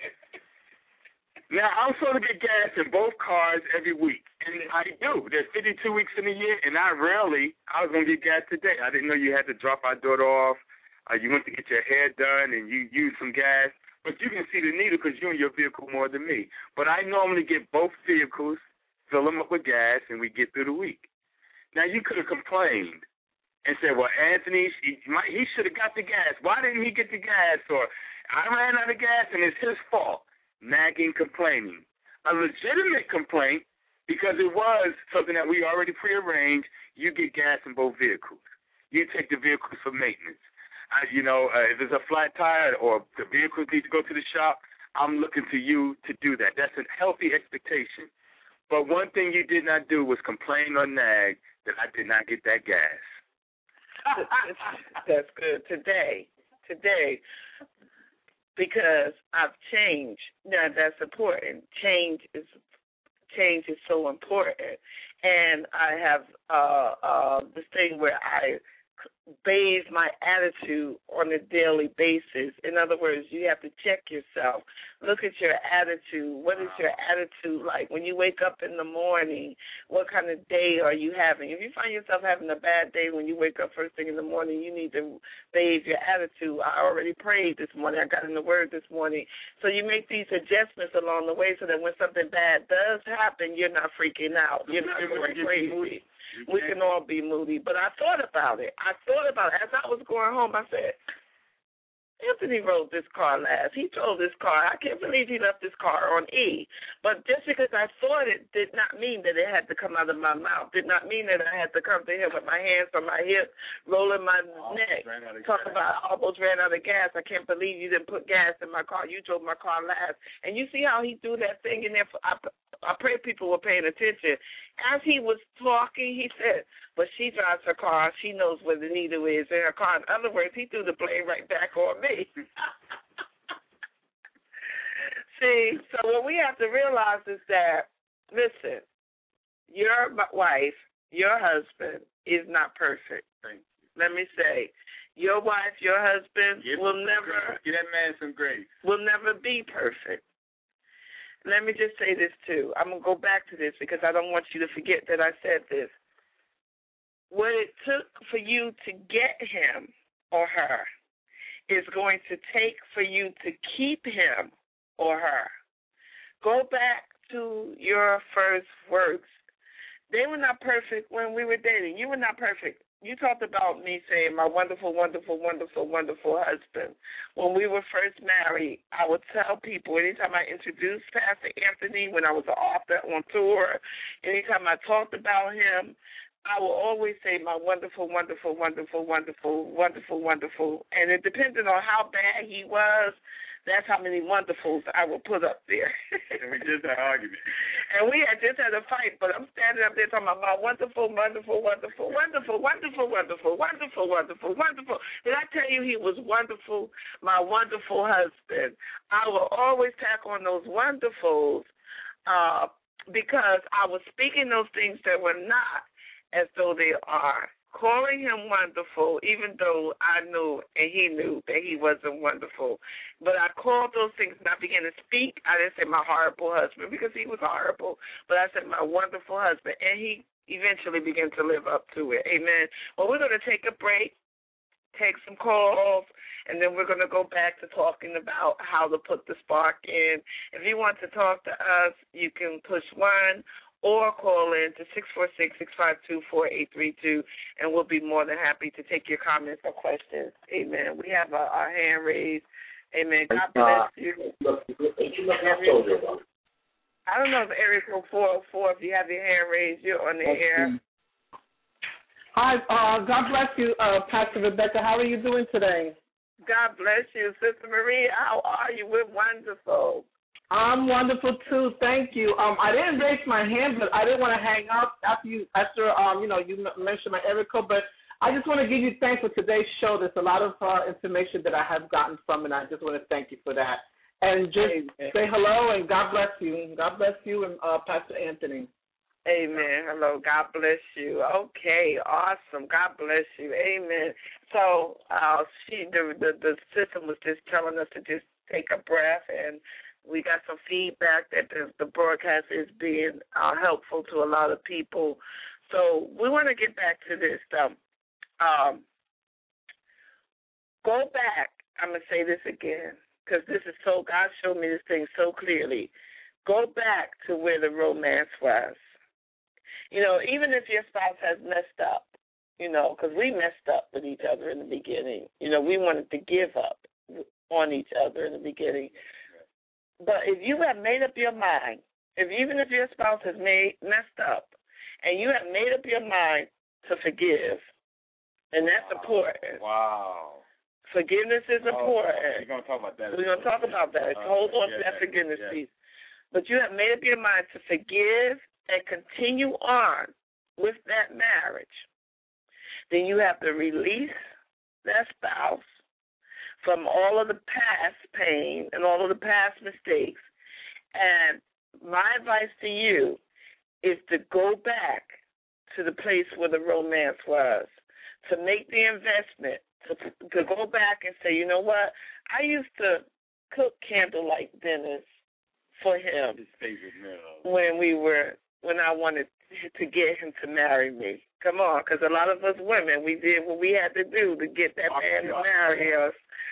Now, I'm supposed to get gas in both cars every week, and I do. There's 52 weeks in a year, and I was going to get gas today. I didn't know you had to drop our daughter off. You went to get your hair done, and you used some gas. But you can see the needle because you're in your vehicle more than me. But I normally get both vehicles, fill them up with gas, and we get through the week. Now, you could have complained and said, well, Anthony, he should have got the gas. Why didn't he get the gas? Or I ran out of gas, and it's his fault. Nagging, complaining. A legitimate complaint, because it was something that we already prearranged. You get gas in both vehicles. You take the vehicles for maintenance. If there's a flat tire or the vehicles need to go to the shop, I'm looking to you to do that. That's a healthy expectation. But one thing you did not do was complain or nag that I did not get that gas. That's good. Today, because I've changed. Now, that's important. Change is so important. and I have this thing where I bathe my attitude on a daily basis. In other words, you have to check yourself. Look at your attitude. What is your attitude like? When you wake up in the morning, what kind of day are you having? If you find yourself having a bad day when you wake up first thing in the morning, you need to bathe your attitude. I already prayed this morning. I got in the Word this morning. So you make these adjustments along the way so that when something bad does happen, you're not freaking out. You're not going crazy. We can all be moody. But I thought about it. As I was going home, I said, Anthony rode this car last. He drove this car. I can't believe he left this car on E. But just because I thought it did not mean that it had to come out of my mouth. Did not mean that I had to come to him with my hands on my hips, rolling my neck, talking about I almost ran out of gas. I can't believe you didn't put gas in my car. You drove my car last. And you see how he threw that thing in there? I pray people were paying attention. As he was talking, he said, but she drives her car. She knows where the needle is in her car. In other words, he threw the blame right back on me. See, so what we have to realize is that, listen, your wife, your husband is not perfect. Thank you. Let me say, your wife, your husband will never give that man some grace. Will never be perfect. Let me just say this, too. I'm going to go back to this because I don't want you to forget that I said this. What it took for you to get him or her is going to take for you to keep him or her. Go back to your first works. They were not perfect when we were dating. You were not perfect. You talked about me saying my wonderful, wonderful, wonderful, wonderful husband. When we were first married, I would tell people anytime I introduced Pastor Anthony, when I was an author on tour, anytime I talked about him, I will always say my wonderful, wonderful, wonderful, wonderful, wonderful, wonderful. And it depended on how bad he was, that's how many wonderfuls I would put up there. And we just had an argument. And we had just had a fight, but I'm standing up there talking about my wonderful, wonderful, wonderful, wonderful, wonderful, wonderful, wonderful, wonderful, wonderful. Did I tell you he was wonderful, my wonderful husband? I will always tack on those wonderfuls because I was speaking those things that were not as though they are. Calling him wonderful, even though I knew and he knew that he wasn't wonderful. But I called those things and I began to speak. I didn't say my horrible husband because he was horrible, but I said my wonderful husband, and he eventually began to live up to it. Amen. Well, we're going to take a break, take some calls, and then we're going to go back to talking about how to put the spark in. If you want to talk to us, you can push 1 or call in to 646-652-4832, and we'll be more than happy to take your comments or questions. Amen. We have our hand raised. Amen. God bless you. I don't know if area code 404, if you have your hand raised, you're on the air. Hi, God bless you, Pastor Rebecca. How are you doing today? God bless you. Sister Maria, how are you? We're wonderful. I'm wonderful too. Thank you. I didn't raise my hand, but I didn't want to hang up after you mentioned my area code. But I just want to give you thanks for today's show. There's a lot of information that I have gotten from, and I just want to thank you for that. And just say hello and God bless you. God bless you and Pastor Anthony. Amen. Hello. God bless you. Okay. Awesome. God bless you. Amen. So the system was just telling us to just take a breath, and we got some feedback that the broadcast is being helpful to a lot of people. So we want to get back to this stuff. Go back. I'm going to say this again because this is so, God showed me this thing so clearly. Go back to where the romance was. You know, even if your spouse has messed up, you know, because we messed up with each other in the beginning. You know, we wanted to give up on each other in the beginning. But if you have made up your mind, even if your spouse has messed up, and you have made up your mind to forgive, and that's important. Wow. Forgiveness is important. We're going to talk about that. We're going to talk about that. Hold on to that forgiveness piece. But you have made up your mind to forgive and continue on with that marriage. Then you have to release that spouse from all of the past pain and all of the past mistakes. And my advice to you is to go back to the place where the romance was, to make the investment, to go back and say, you know what, I used to cook candlelight dinners for him. His favorite meal. When I wanted to get him to marry me. Come on, because a lot of us women, we did what we had to do to get that man to marry us.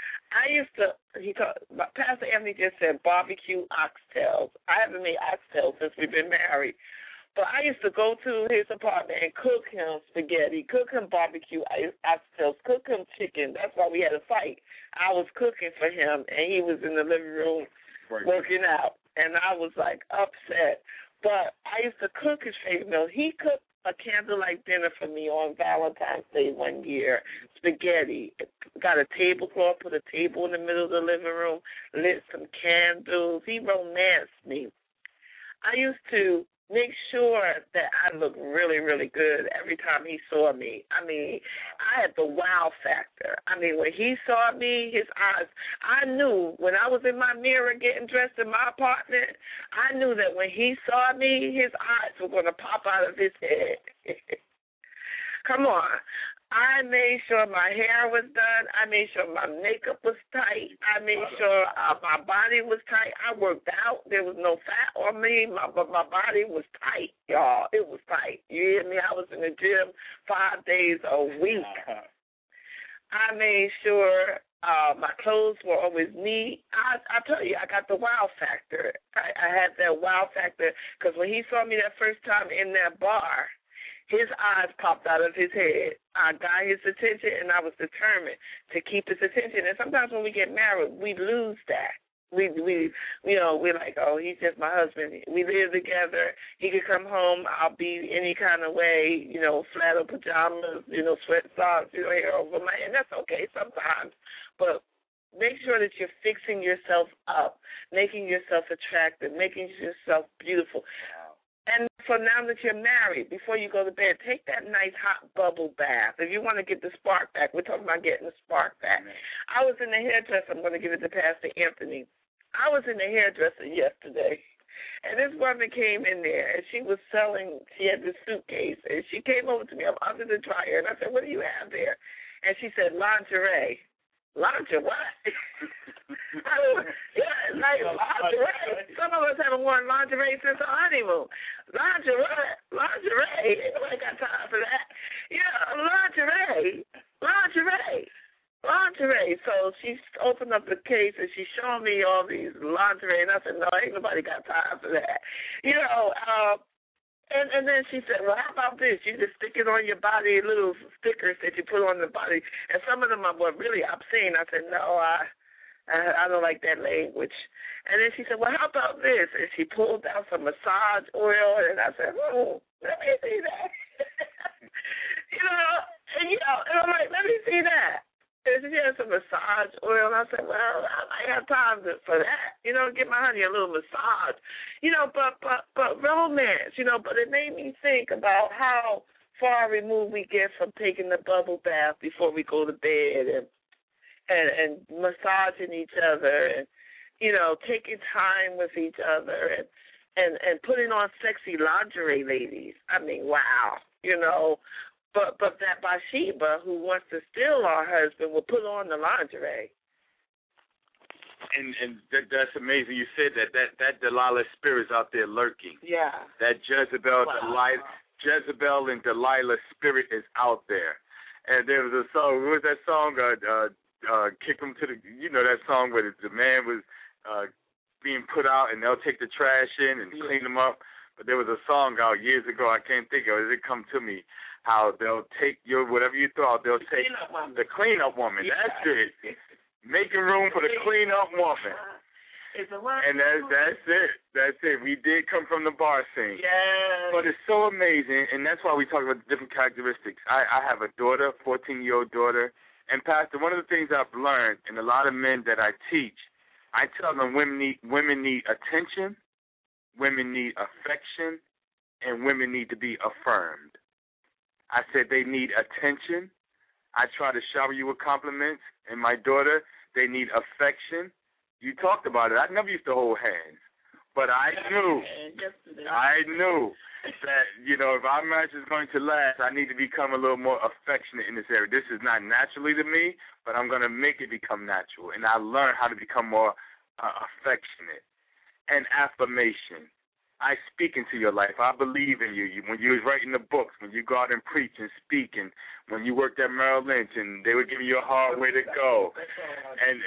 Pastor Anthony just said barbecue oxtails. I haven't made oxtails since we've been married. But I used to go to his apartment and cook him spaghetti, cook him barbecue oxtails, cook him chicken. That's why we had a fight. I was cooking for him, and he was in the living room working out. And I was, like, upset. But I used to cook his favorite meal. He cooked a candlelight dinner for me on Valentine's Day one year, spaghetti. Got a tablecloth, put a table in the middle of the living room, lit some candles. He romanced me. I used to make sure that I looked really, really good every time he saw me. I mean, I had the wow factor. I mean, when he saw me, his eyes, I knew when I was in my mirror getting dressed in my apartment, I knew that when he saw me, his eyes were going to pop out of his head. Come on. I made sure my hair was done. I made sure my makeup was tight. I made sure my body was tight. I worked out. There was no fat on me, but my body was tight, y'all. It was tight. You hear me? I was in the gym 5 days a week. I made sure my clothes were always neat. I tell you, I got the wow factor. I had that wow factor because when he saw me that first time in that bar, his eyes popped out of his head. I got his attention, and I was determined to keep his attention. And sometimes when we get married, we lose that. We're like, oh, he's just my husband. We live together. He could come home. I'll be any kind of way, flannel pajamas, sweat socks, hair over my head. That's okay sometimes. But make sure that you're fixing yourself up, making yourself attractive, making yourself beautiful. And so now that you're married, before you go to bed, take that nice hot bubble bath. If you want to get the spark back, we're talking about getting the spark back. I was in the hairdresser. I'm going to give it to Pastor Anthony. I was in the hairdresser yesterday, and this woman came in there, and she was selling, she had this suitcase, and she came over to me. I'm under the dryer, and I said, what do you have there? And she said, lingerie. Lingerie? What? Yeah, like lingerie. Some of us haven't worn lingerie since our honeymoon. Lingerie. Ain't nobody got time for that. Yeah, lingerie. So she opened up the case and she showed me all these lingerie, and I said, no, ain't nobody got time for that. And then she said, well, how about this? You just stick it on your body, little stickers that you put on the body. And some of them were really obscene. I said, no, I don't like that language. And then she said, well, how about this? And she pulled out some massage oil, and I said, let me see that. And I'm like, let me see that. And she had some massage oil, and I said, well, I might have time for that. Give my honey a little massage. But romance, but it made me think about how far removed we get from taking the bubble bath before we go to bed and massaging each other and, taking time with each other and putting on sexy lingerie, ladies. I mean, wow, But that Bathsheba who wants to steal our husband will put on the lingerie. And that's amazing. You said that Delilah spirit's out there lurking. Yeah. That Jezebel and Delilah spirit is out there. And there was a song. What was that song? Kick him to the. That song where the man was being put out and they'll take the trash in and clean them up. But there was a song out years ago. I can't think of it. It come to me. How they'll take your whatever you throw out, they'll take the cleanup woman. Yeah. That's it. Making room for the cleanup woman. And that's it. That's it. We did come from the bar scene. Yeah. But it's so amazing, and that's why we talk about the different characteristics. I have a daughter, 14-year-old daughter, and Pastor, one of the things I've learned, and a lot of men that I teach, I tell them women need attention, women need affection, and women need to be affirmed. I said they need attention. I try to shower you with compliments. And my daughter, they need affection. You talked about it. I never used to hold hands. But I knew that, if our marriage is going to last, I need to become a little more affectionate in this area. This is not naturally to me, but I'm going to make it become natural. And I learned how to become more affectionate. And affirmation. I speak into your life. I believe in you. When you was writing the books, when you go out and preach and speak, and when you worked at Merrill Lynch, and they were giving you a hard way to go. And,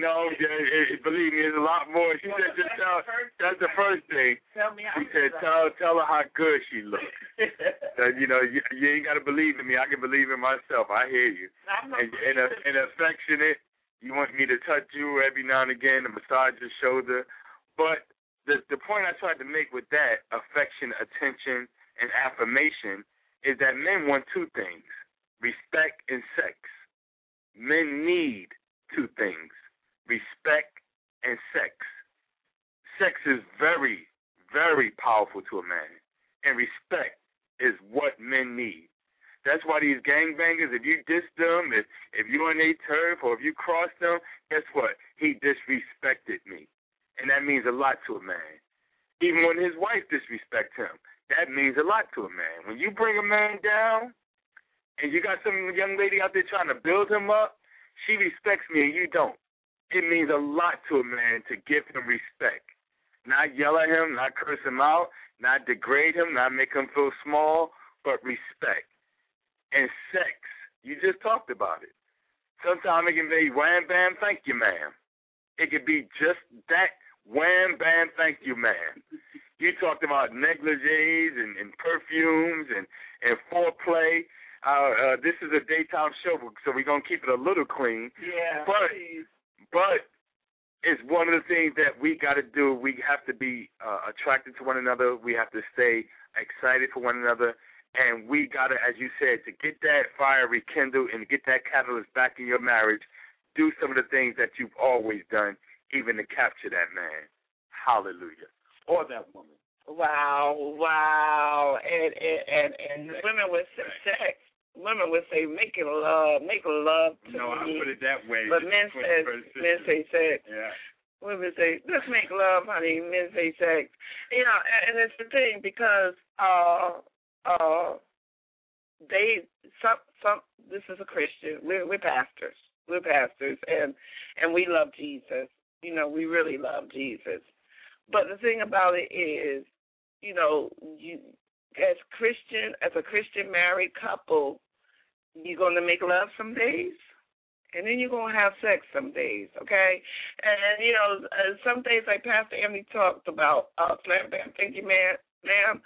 believe me, there's a lot more. She said, just tell, that's the first thing. She said, tell her how good she looks. You ain't got to believe in me. I can believe in myself. I hear you. And affectionate, you want me to touch you every now and again and massage your shoulder. But the point I tried to make with that, affection, attention, and affirmation, is that men want two things, respect and sex. Men need two things, respect and sex. Sex is very, very powerful to a man, and respect is what men need. That's why these gangbangers, if you diss them, if you're on their turf or if you cross them, guess what? He disrespected me. And that means a lot to a man. Even when his wife disrespects him, that means a lot to a man. When you bring a man down and you got some young lady out there trying to build him up, she respects me and you don't. It means a lot to a man to give him respect. Not yell at him, not curse him out, not degrade him, not make him feel small, but respect. And sex, you just talked about it. Sometimes it can be wham, bam, thank you, ma'am. It could be just that. Wham, bam, thank you, man. You talked about negligees and perfumes and foreplay. This is a daytime show, so we're going to keep it a little clean. Yeah, but it's one of the things that we got to do. We have to be attracted to one another. We have to stay excited for one another. And we got to, as you said, to get that fire rekindled and get that catalyst back in your marriage, do some of the things that you've always done, even to capture that man. Hallelujah. Or that woman. Wow. And women would say sex. Women would say make love to me. No, I put it that way. But men say sex. Yeah. Women say, let's make love, honey. Men say sex. And it's the thing because this is a Christian. We're pastors. We're pastors, and we love Jesus. We really love Jesus. But the thing about it is, you as a Christian married couple, you're going to make love some days, and then you're going to have sex some days, okay? And, some days, like Pastor Anthony talked about, slam, bam, thank you, ma'am.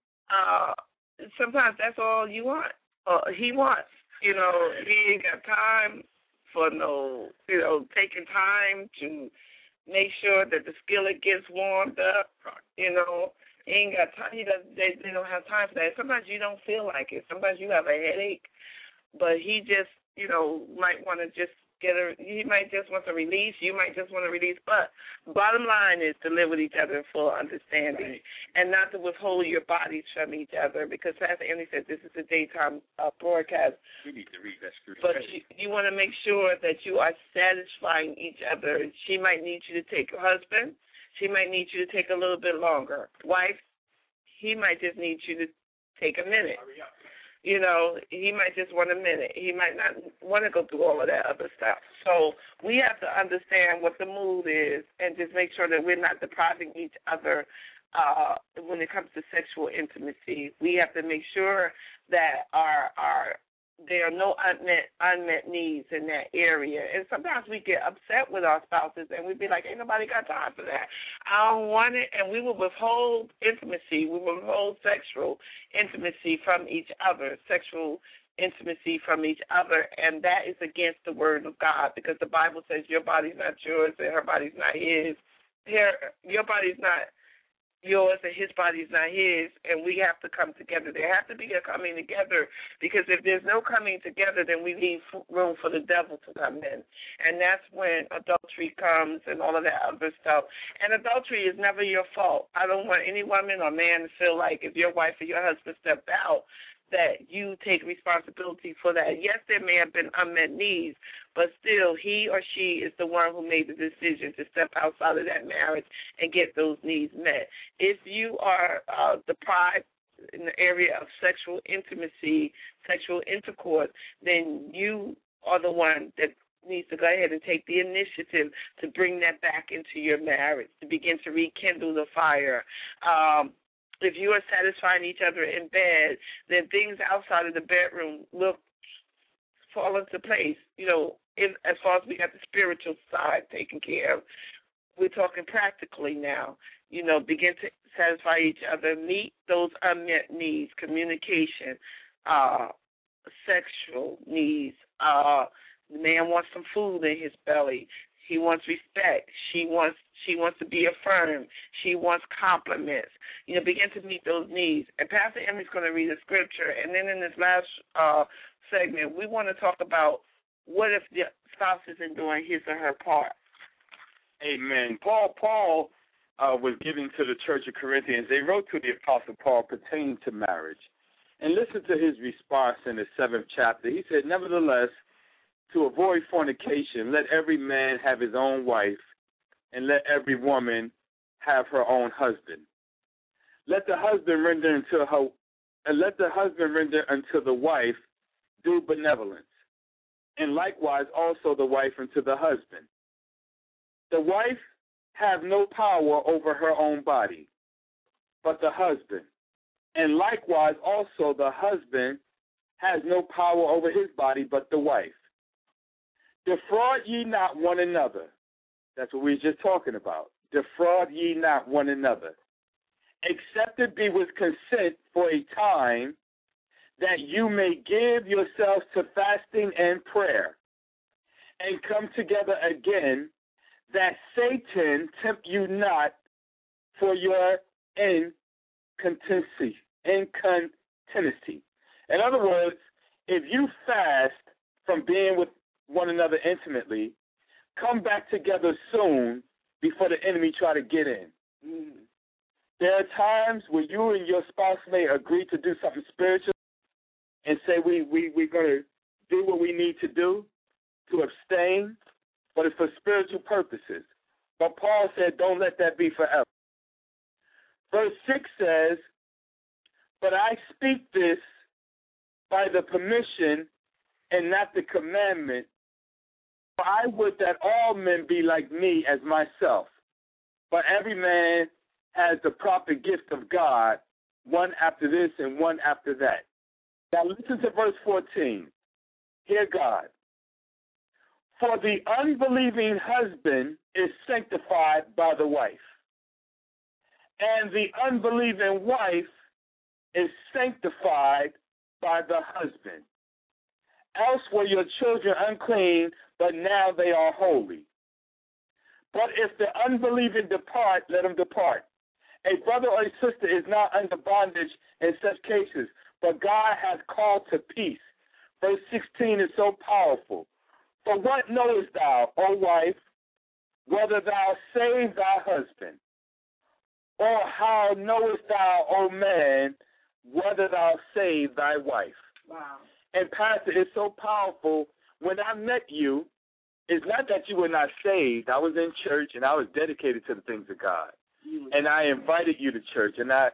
Sometimes that's all you want, he wants. He ain't got time for no, taking time to make sure that the skillet gets warmed up. He ain't got time. They don't have time for that. Sometimes you don't feel like it. Sometimes you have a headache, but he just, might want to just he might just want to release. You might just want to release. But bottom line is to live with each other in full understanding and not to withhold your bodies from each other, because as Andy said, this is a daytime broadcast. We need to read that scripture. But you want to make sure that you are satisfying each other. She might need you to take your husband. She might need you to take a little bit longer. Wife, he might just need you to take a minute. Hurry up. He might just want a minute. He might not want to go through all of that other stuff. So we have to understand what the mood is and just make sure that we're not depriving each other when it comes to sexual intimacy. We have to make sure that there are no unmet needs in that area. And sometimes we get upset with our spouses and we be like, ain't nobody got time for that. I don't want it. And we will withhold intimacy. We will withhold sexual intimacy from each other, sexual intimacy from each other. And that is against the word of God, because the Bible says your body's not yours and her body's not his. Your body's not yours and his body is not his, and we have to come together. There has to be a coming together, because if there's no coming together, then we leave room for the devil to come in, and that's when adultery comes and all of that other stuff. And adultery is never your fault. I don't want any woman or man to feel like if your wife or your husband stepped out that you take responsibility for that. Yes, there may have been unmet needs, but still he or she is the one who made the decision to step outside of that marriage and get those needs met. If you are deprived in the area of sexual intimacy, sexual intercourse, then you are the one that needs to go ahead and take the initiative to bring that back into your marriage, to begin to rekindle the fire. If you are satisfying each other in bed, then things outside of the bedroom fall into place. As far as we got the spiritual side taken care of, we're talking practically now. Begin to satisfy each other, meet those unmet needs, communication, sexual needs. The man wants some food in his belly. He wants respect. She wants to be affirmed. She wants compliments. Begin to meet those needs. And Pastor Emmy's going to read a scripture. And then in this last segment, we want to talk about what if the spouse isn't doing his or her part. Amen. Paul was giving to the church of Corinthians. They wrote to the Apostle Paul pertaining to marriage. And listen to his response in the 7th chapter. He said, nevertheless, to avoid fornication, let every man have his own wife, and let every woman have her own husband. Let the husband render unto the wife due benevolence, and likewise also the wife unto the husband. The wife have no power over her own body, but the husband, and likewise also the husband has no power over his body, but the wife. Defraud ye not one another. That's what we were just talking about. Defraud ye not one another. Except it be with consent for a time, that you may give yourselves to fasting and prayer, and come together again, that Satan tempt you not for your incontinency. In other words, if you fast from being with one another intimately, come back together soon before the enemy try to get in. There are times where you and your spouse may agree to do something spiritual and say we're going to do what we need to do to abstain, but it's for spiritual purposes. But Paul said, don't let that be forever. Verse 6 says, but I speak this by the permission and not the commandment. For I would that all men be like me as myself. But every man has the proper gift of God, one after this and one after that. Now listen to verse 14. Hear God. For the unbelieving husband is sanctified by the wife, and the unbelieving wife is sanctified by the husband. Else were your children unclean, but now they are holy. But if the unbelieving depart, let them depart. A brother or a sister is not under bondage in such cases, but God has called to peace. Verse 16 is so powerful. For what knowest thou, O wife, whether thou save thy husband? Or how knowest thou, O man, whether thou save thy wife? Wow. And Pastor, it's so powerful. When I met you, it's not that you were not saved. I was in church and I was dedicated to the things of God. And I invited you to church, and I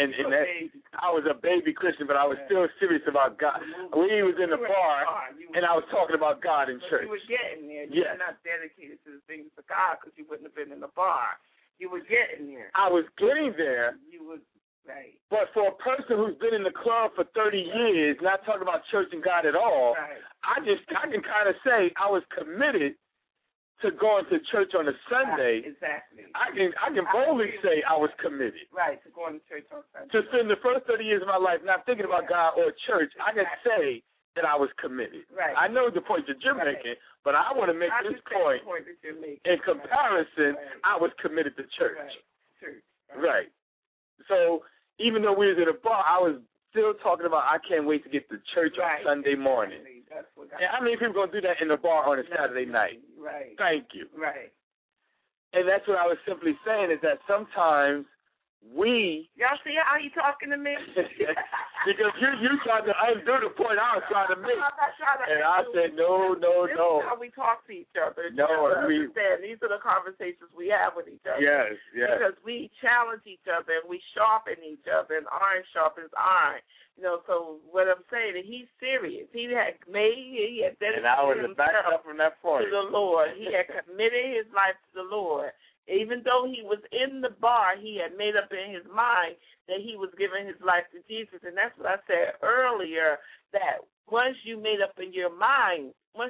was a baby Christian, but I was still serious about God. We was in the bar, and I was talking about God in church. You were getting there. You were not dedicated to the things of God because you wouldn't have been in the bar. You were getting there. I was getting there. You were right. But for a person who's been in the club for 30 years, not talking about church and God at all, I can kind of say I was committed to going to church on a Sunday. Exactly. I can boldly say I was committed. Right, to going to church on Sunday. To spend the first 30 years of my life not thinking about God or church, I can say that I was committed. Right. I know the point that you're making, but I want to make this point. In comparison, I was committed to church. Right. So even though we was at a bar, I was still talking about I can't wait to get to church on Sunday morning. And how many people going to do that in the bar on a Saturday night? Right. Thank you. Right. And that's what I was simply saying is that sometimes Y'all see how he talking to me? Because you tried to undo the point I was trying to make. I'm not trying to and I said, no. This is how we talk to each other. No, understand. These are the conversations we have with each other. Yes. Because we challenge each other and we sharpen each other, and iron sharpens iron. So what I'm saying is he's serious. He had dedicated and I was back up from that point to the Lord. He had committed his life to the Lord. Even though he was in the bar, he had made up in his mind that he was giving his life to Jesus. And that's what I said earlier, that once you make it up in your mind,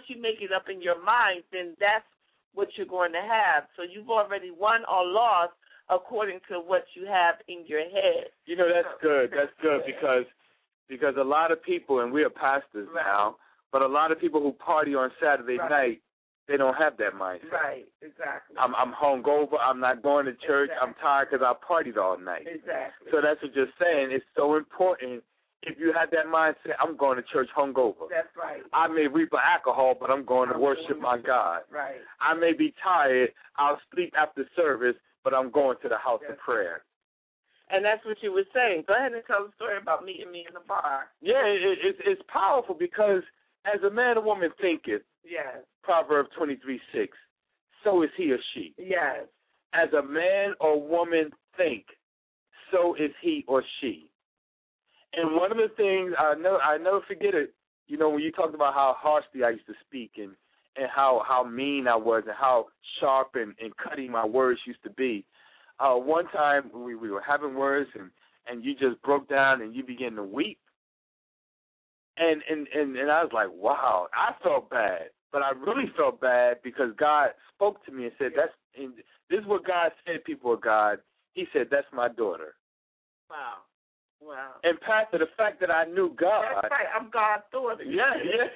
then that's what you're going to have. So you've already won or lost according to what you have in your head. That's good. That's good because a lot of people, and we are pastors now, but a lot of people who party on Saturday night, they don't have that mindset. Right, exactly. I'm hungover. I'm not going to church. Exactly. I'm tired because I partied all night. Exactly. So that's what you're saying. It's so important. If you have that mindset, I'm going to church hungover. That's right. I may reap alcohol, but I'm going to worship my God. Right. I may be tired. I'll sleep after service, but I'm going to the house of prayer. And that's what you were saying. Go ahead and tell the story about meeting me in the bar. Yeah, it's powerful because as a man or woman thinketh, yes. Proverbs 23:6, so is he or she. Yes. As a man or woman think, so is he or she. And one of the things I never forget it, when you talked about how harshly I used to speak and how mean I was and how sharp and cutting my words used to be. One time we were having words and you just broke down and you began to weep. And I was like, wow, I felt bad. But I really felt bad because God spoke to me and said, this is what God said, people of God. He said, that's my daughter. Wow. And Pastor, the fact that I knew God. That's right, I'm God's daughter. Yeah.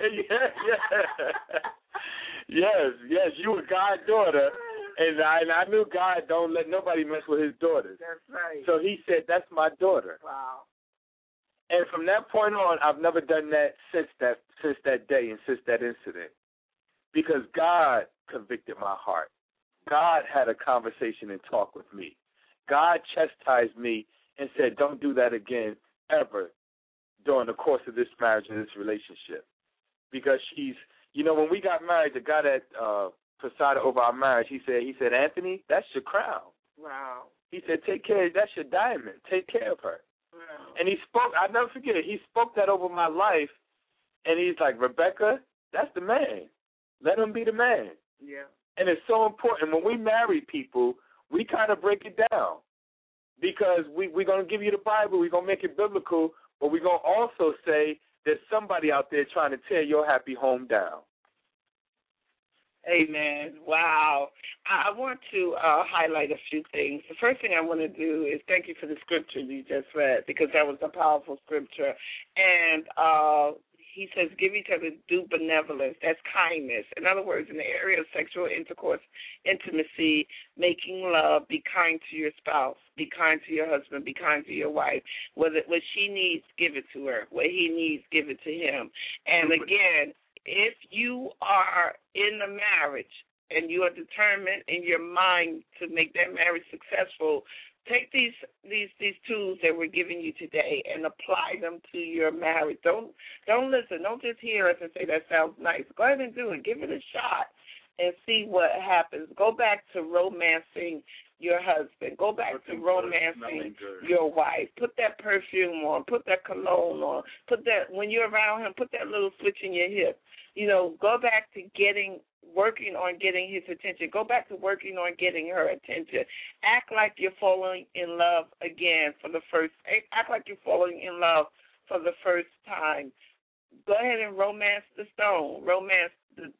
Yes, you were God's daughter. And I knew God don't let nobody mess with his daughters. That's right. So he said, that's my daughter. Wow. And from that point on, I've never done that since that day and since that incident. Because God convicted my heart. God had a conversation and talk with me. God chastised me and said, don't do that again ever during the course of this marriage and this relationship. Because when we got married, the guy that presided over our marriage, he said, Anthony, that's your crown. Wow. He said, that's your diamond. Take care of her. Wow. And he spoke, I'll never forget it, he spoke that over my life, and he's like, Rebecca, that's the man. Let him be the man. Yeah. And it's so important. When we marry people, we kind of break it down because we're going to give you the Bible, we're going to make it biblical, but we're going to also say there's somebody out there trying to tear your happy home down. Amen. Wow. I want to highlight a few things. The first thing I want to do is thank you for the scripture you just read because that was a powerful scripture. And he says, give each other due benevolence. That's kindness. In other words, in the area of sexual intercourse, intimacy, making love, be kind to your spouse, be kind to your husband, be kind to your wife. What she needs, give it to her. What he needs, give it to him. And again, if you are in a marriage and you are determined in your mind to make that marriage successful, take these tools that we're giving you today and apply them to your marriage. Don't listen. Don't just hear us and say that sounds nice. Go ahead and do it. Give it a shot and see what happens. Go back to romancing your husband. Go back to romancing your wife. Put that perfume on. Put that cologne on. When you're around him, put that little switch in your hip. Go back to working on getting his attention. Go back to working on getting her attention. Act like you're falling in love again act like you're falling in love for the first time. Go ahead and romance the stone. Romance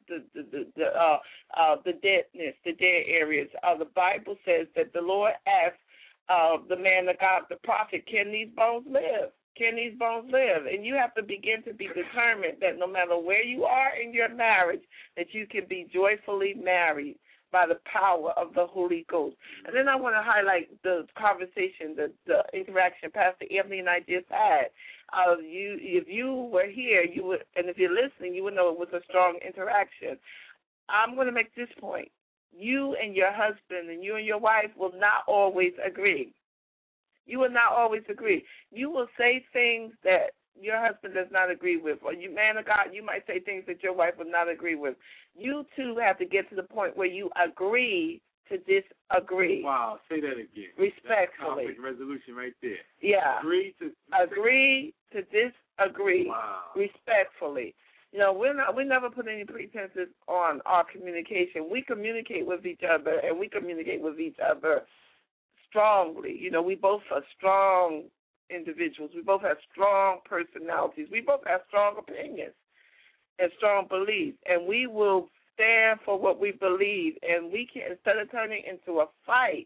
the deadness, the dead areas. The Bible says that the Lord asked the man of God, the prophet, can these bones live? Can these bones live? And you have to begin to be determined that no matter where you are in your marriage, that you can be joyfully married by the power of the Holy Ghost. And then I want to highlight the conversation, the interaction Pastor Anthony and I just had. If you were here, you would, and if you're listening, you would know it was a strong interaction. I'm going to make this point. You and your husband and you and your wife will not always agree. You will not always agree. You will say things that your husband does not agree with, or you, man of God, you might say things that your wife will not agree with. You two have to get to the point where you agree to disagree. Wow, say that again. Respectfully. That's conflict resolution right there. Yeah. Agree to disagree. Wow. Respectfully. You know, we never put any pretenses on our communication. We communicate with each other, and we communicate with each other strongly. You know, we both are strong individuals. We both have strong personalities. We both have strong opinions and strong beliefs, and we will stand for what we believe. And we can, instead of turning into a fight,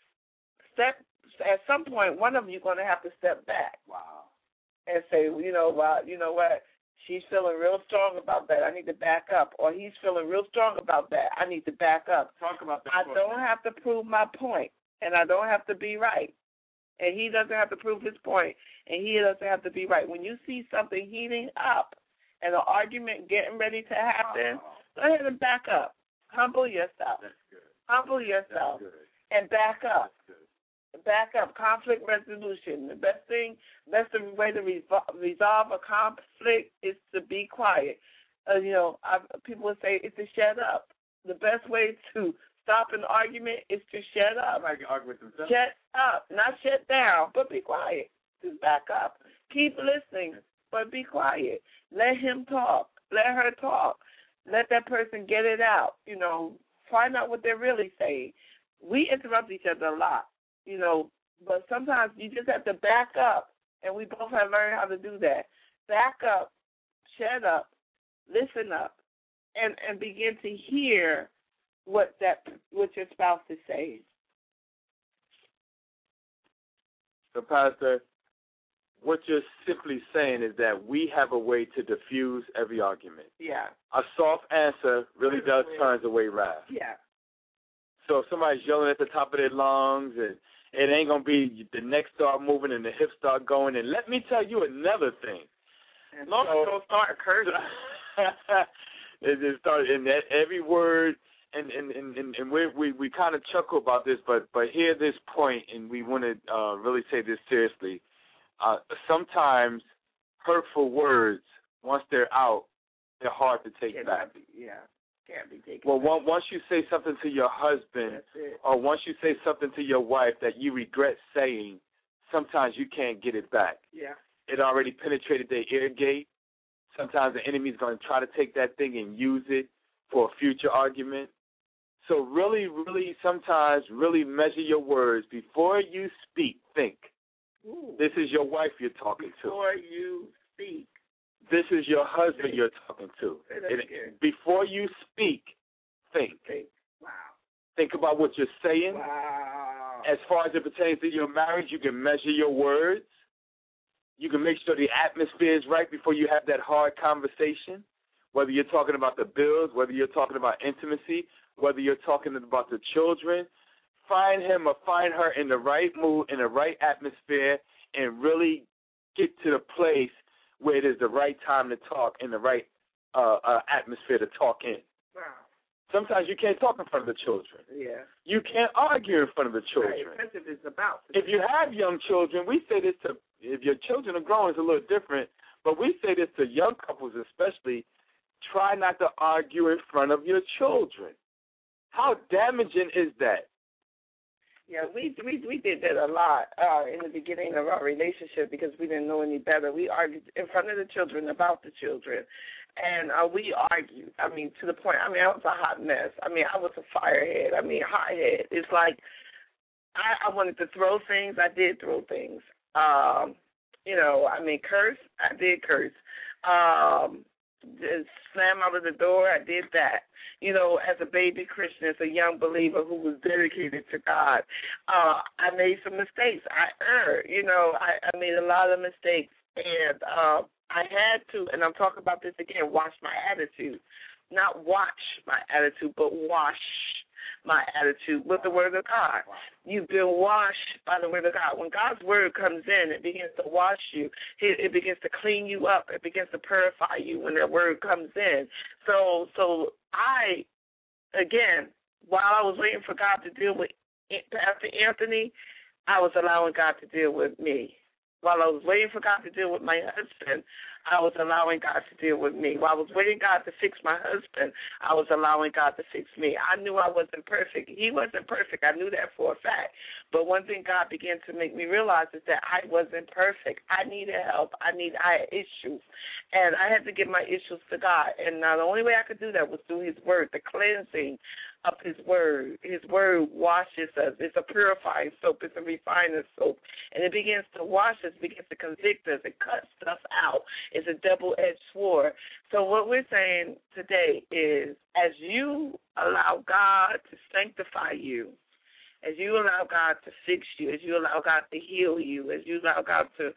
at some point, one of you is going to have to step back. Wow. And say, well, you know what? She's feeling real strong about that. I need to back up. Or he's feeling real strong about that. I need to back up. Talk about that. I don't have to prove my point, and I don't have to be right. And he doesn't have to prove his point, and he doesn't have to be right. When you see something heating up and an argument getting ready to happen, go ahead and back up. Humble yourself. That's good. Humble yourself. That's good. And back up. That's good. Back up. Conflict resolution. The best way to resolve a conflict is to be quiet. People would say it's to shut up. The best way to stop an argument is to shut up. I can argue with themselves. Shut up. Not shut down, but be quiet. Just back up. Keep listening, but be quiet. Let him talk. Let her talk. Let that person get it out. You know, find out what they're really saying. We interrupt each other a lot. You know, but sometimes you just have to back up, and we both have learned how to do that. Back up, shut up, listen up, and begin to hear what your spouse is saying. So, Pastor, what you're simply saying is that we have a way to diffuse every argument. Yeah. A soft answer really does turn away wrath. Yeah. So if somebody's yelling at the top of their lungs and it ain't going to be the neck start moving and the hips start going. And let me tell you another thing. And long as don't start cursing. It just started in that every word, and we kind of chuckle about this, but hear this point, and we want to really say this seriously. Sometimes hurtful words, once they're out, they're hard to take back. Can't be taken Well, back. once you say something to your husband, or once you say something to your wife that you regret saying, sometimes you can't get it back. Yeah. It already penetrated their ear gate. Sometimes the enemy's going to try to take that thing and use it for a future argument. So really, sometimes really measure your words. Before you speak, think. Ooh. This is your wife you're talking to. Before you speak. This is your husband you're talking to. Before you speak, think. Wow. Think about what you're saying. Wow. As far as it pertains to your marriage, you can measure your words. You can make sure the atmosphere is right before you have that hard conversation, whether you're talking about the bills, whether you're talking about intimacy, whether you're talking about the children. Find him or find her in the right mood, in the right atmosphere, and really get to the place where it is the right time to talk and the right atmosphere to talk in. Wow. Sometimes you can't talk in front of the children. Yeah. You can't argue in front of the children. Right. It's about if you have young children, we say this to, if your children are grown, it's a little different, but we say this to young couples especially, try not to argue in front of your children. How damaging is that? Yeah, we did that a lot in the beginning of our relationship because we didn't know any better. We argued in front of the children about the children, and we argued. I mean, to the point. I mean, I was a hot mess. I mean, I was a firehead. I mean, hothead. It's like I wanted to throw things. I did throw things. Curse. I did curse. Just slam out of the door. I did that. You know, as a baby Christian, as a young believer who was dedicated to God, I made some mistakes. I erred. You know, I made a lot of mistakes, and I had to, and I'm talking about this again, wash my attitude. Not watch my attitude, but wash my attitude with the Word of God. You've been washed by the Word of God. When God's Word comes in, it begins to wash you. It begins to clean you up. It begins to purify you when that Word comes in. So I, again, while I was waiting for God to deal with Pastor Anthony, I was allowing God to deal with me. While I was waiting for God to deal with my husband, I was allowing God to deal with me. While I was waiting God to fix my husband, I was allowing God to fix me. I knew I wasn't perfect. He wasn't perfect. I knew that for a fact. But one thing God began to make me realize is that I wasn't perfect. I needed help. I had issues. And I had to give my issues to God. And the only way I could do that was through His Word, the cleansing of His Word. His Word washes us. It's a purifying soap. It's a refining soap. And it begins to wash us, begins to convict us. It cuts stuff out. It's a double-edged sword. So what we're saying today is, as you allow God to sanctify you, as you allow God to fix you, as you allow God to heal you, as you allow God to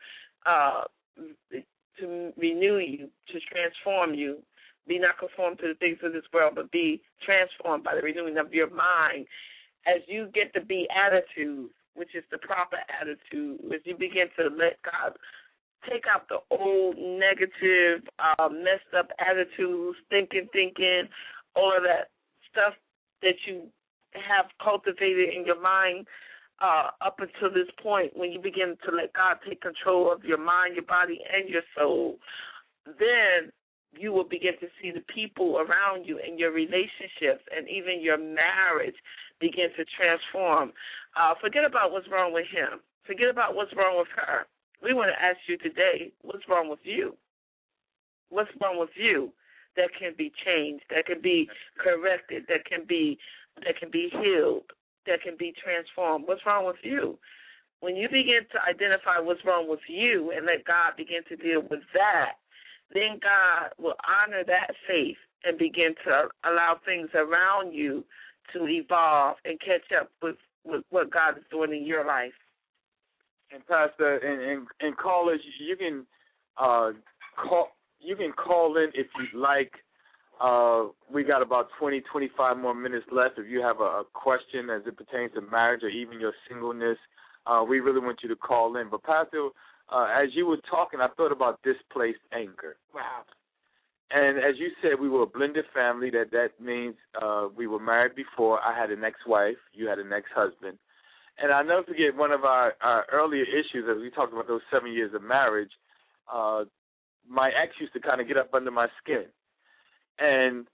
renew you, to transform you, be not conformed to the things of this world, but be transformed by the renewing of your mind. As you get the beatitude, which is the proper attitude, as you begin to let God take out the old negative, messed up attitudes, thinking, all of that stuff that you have cultivated in your mind up until this point, when you begin to let God take control of your mind, your body, and your soul, then you will begin to see the people around you and your relationships and even your marriage begin to transform. Forget about what's wrong with him. Forget about what's wrong with her. We want to ask you today, what's wrong with you? What's wrong with you that can be changed, that can be corrected, that can be healed, that can be transformed? What's wrong with you? When you begin to identify what's wrong with you and let God begin to deal with that, then God will honor that faith and begin to allow things around you to evolve and catch up with what God is doing in your life. And Pastor, and callers, you can call in if you'd like. We got about 20, 25 more minutes left. If you have a question as it pertains to marriage or even your singleness, we really want you to call in. But Pastor, as you were talking, I thought about displaced anger. Wow. And as you said, we were a blended family. That means we were married before. I had an ex-wife. You had an ex-husband. And I'll never forget one of our earlier issues, as we talked about those 7 years of marriage, my ex used to kind of get up under my skin. And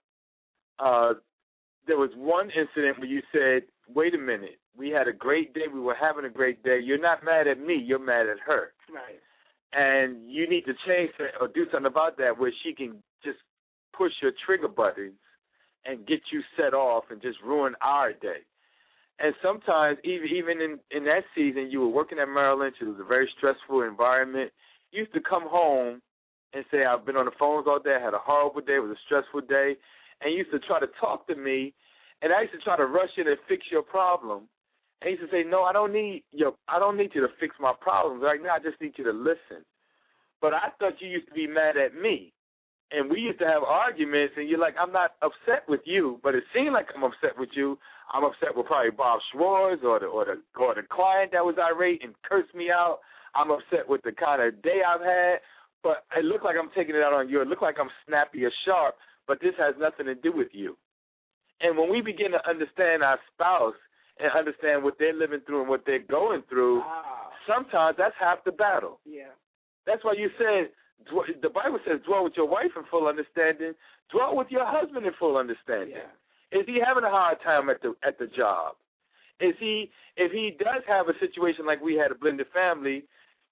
there was one incident where you said, wait a minute, we had a great day, we were having a great day. You're not mad at me, you're mad at her. Right. And you need to change or do something about that where she can just push your trigger buttons and get you set off and just ruin our day. And sometimes, even in that season, you were working at Merrill Lynch. It was a very stressful environment. You used to come home and say, I've been on the phones all day. I had a horrible day. It was a stressful day. And you used to try to talk to me, and I used to try to rush in and fix your problem. And he used to say, no, I don't need you to fix my problems. Right now, I just need you to listen. But I thought you used to be mad at me. And we used to have arguments, and you're like, I'm not upset with you, but it seemed like I'm upset with you. I'm upset with probably Bob Schwartz or the client that was irate and cursed me out. I'm upset with the kind of day I've had, but it looked like I'm taking it out on you. It looked like I'm snappy or sharp, but this has nothing to do with you. And when we begin to understand our spouse and understand what they're living through and what they're going through, sometimes that's half the battle. Yeah. That's why you said, the Bible says, dwell with your wife in full understanding, dwell with your husband in full understanding. Yeah. Is he having a hard time at the job? If he does have a situation like we had a blended family,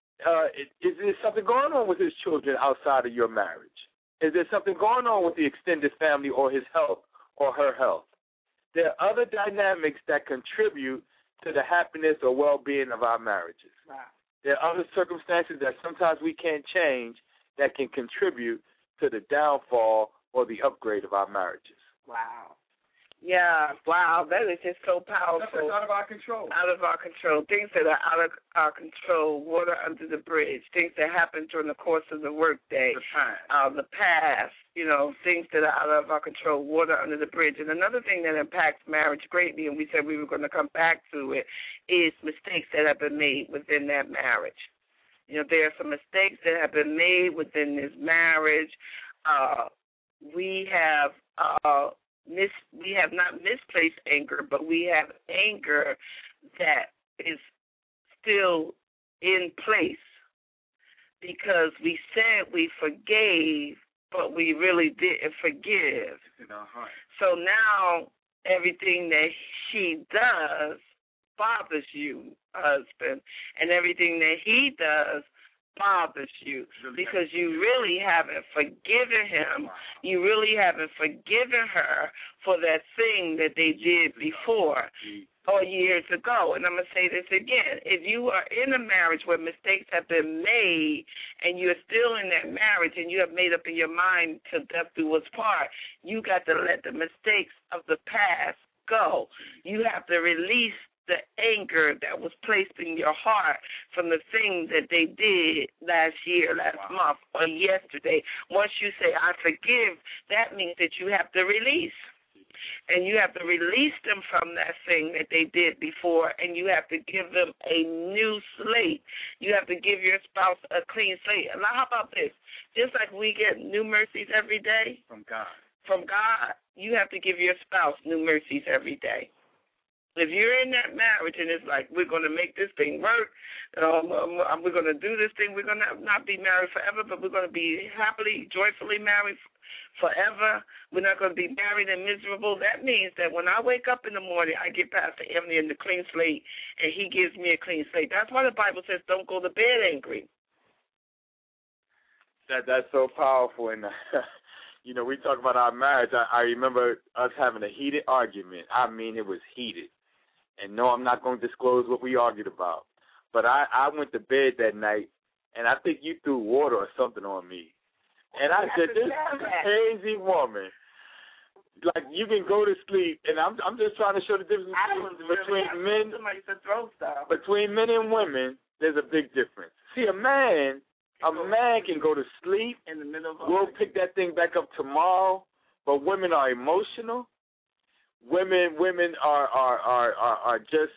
is there something going on with his children outside of your marriage? Is there something going on with the extended family or his health or her health? There are other dynamics that contribute to the happiness or well-being of our marriages. Wow. There are other circumstances that sometimes we can't change that can contribute to the downfall or the upgrade of our marriages. Wow. Yeah, wow, that is just so powerful. That's out of our control. Out of our control. Things that are out of our control, water under the bridge, things that happen during the course of the workday. The past, things that are out of our control, water under the bridge. And another thing that impacts marriage greatly, and we said we were going to come back to it, is mistakes that have been made within that marriage. There are some mistakes that have been made within this marriage. We have not misplaced anger, but we have anger that is still in place because we said we forgave, but we really didn't forgive. In our heart. So now everything that she does bothers you, husband, and everything that he does bothers you because you really haven't forgiven him. You really haven't forgiven her for that thing that they did before or years ago. And I'm going to say this again. If you are in a marriage where mistakes have been made and you're still in that marriage and you have made up in your mind till death do us part, you got to let the mistakes of the past go. You have to release the anger that was placed in your heart from the things that they did last year, last month, or yesterday. Once you say, I forgive, that means that you have to release. And you have to release them from that thing that they did before, and you have to give them a new slate. You have to give your spouse a clean slate. And now how about this? Just like we get new mercies every day from God, you have to give your spouse new mercies every day. If you're in that marriage and it's like, we're going to make this thing work, we're going to do this thing, we're going to not be married forever, but we're going to be happily, joyfully married forever. We're not going to be married and miserable. That means that when I wake up in the morning, I get Pastor Anthony in the clean slate, and he gives me a clean slate. That's why the Bible says don't go to bed angry. That's so powerful. And, you know, we talk about our marriage. I remember us having a heated argument. I mean, it was heated. And no, I'm not going to disclose what we argued about. But I went to bed that night, and I think you threw water or something on me. And I said, this crazy woman, like, you can go to sleep, and I'm just trying to show the difference between men and women. There's a big difference. See, a man can go to sleep. In the middle of we'll pick that thing back up tomorrow. But women are emotional. Women are just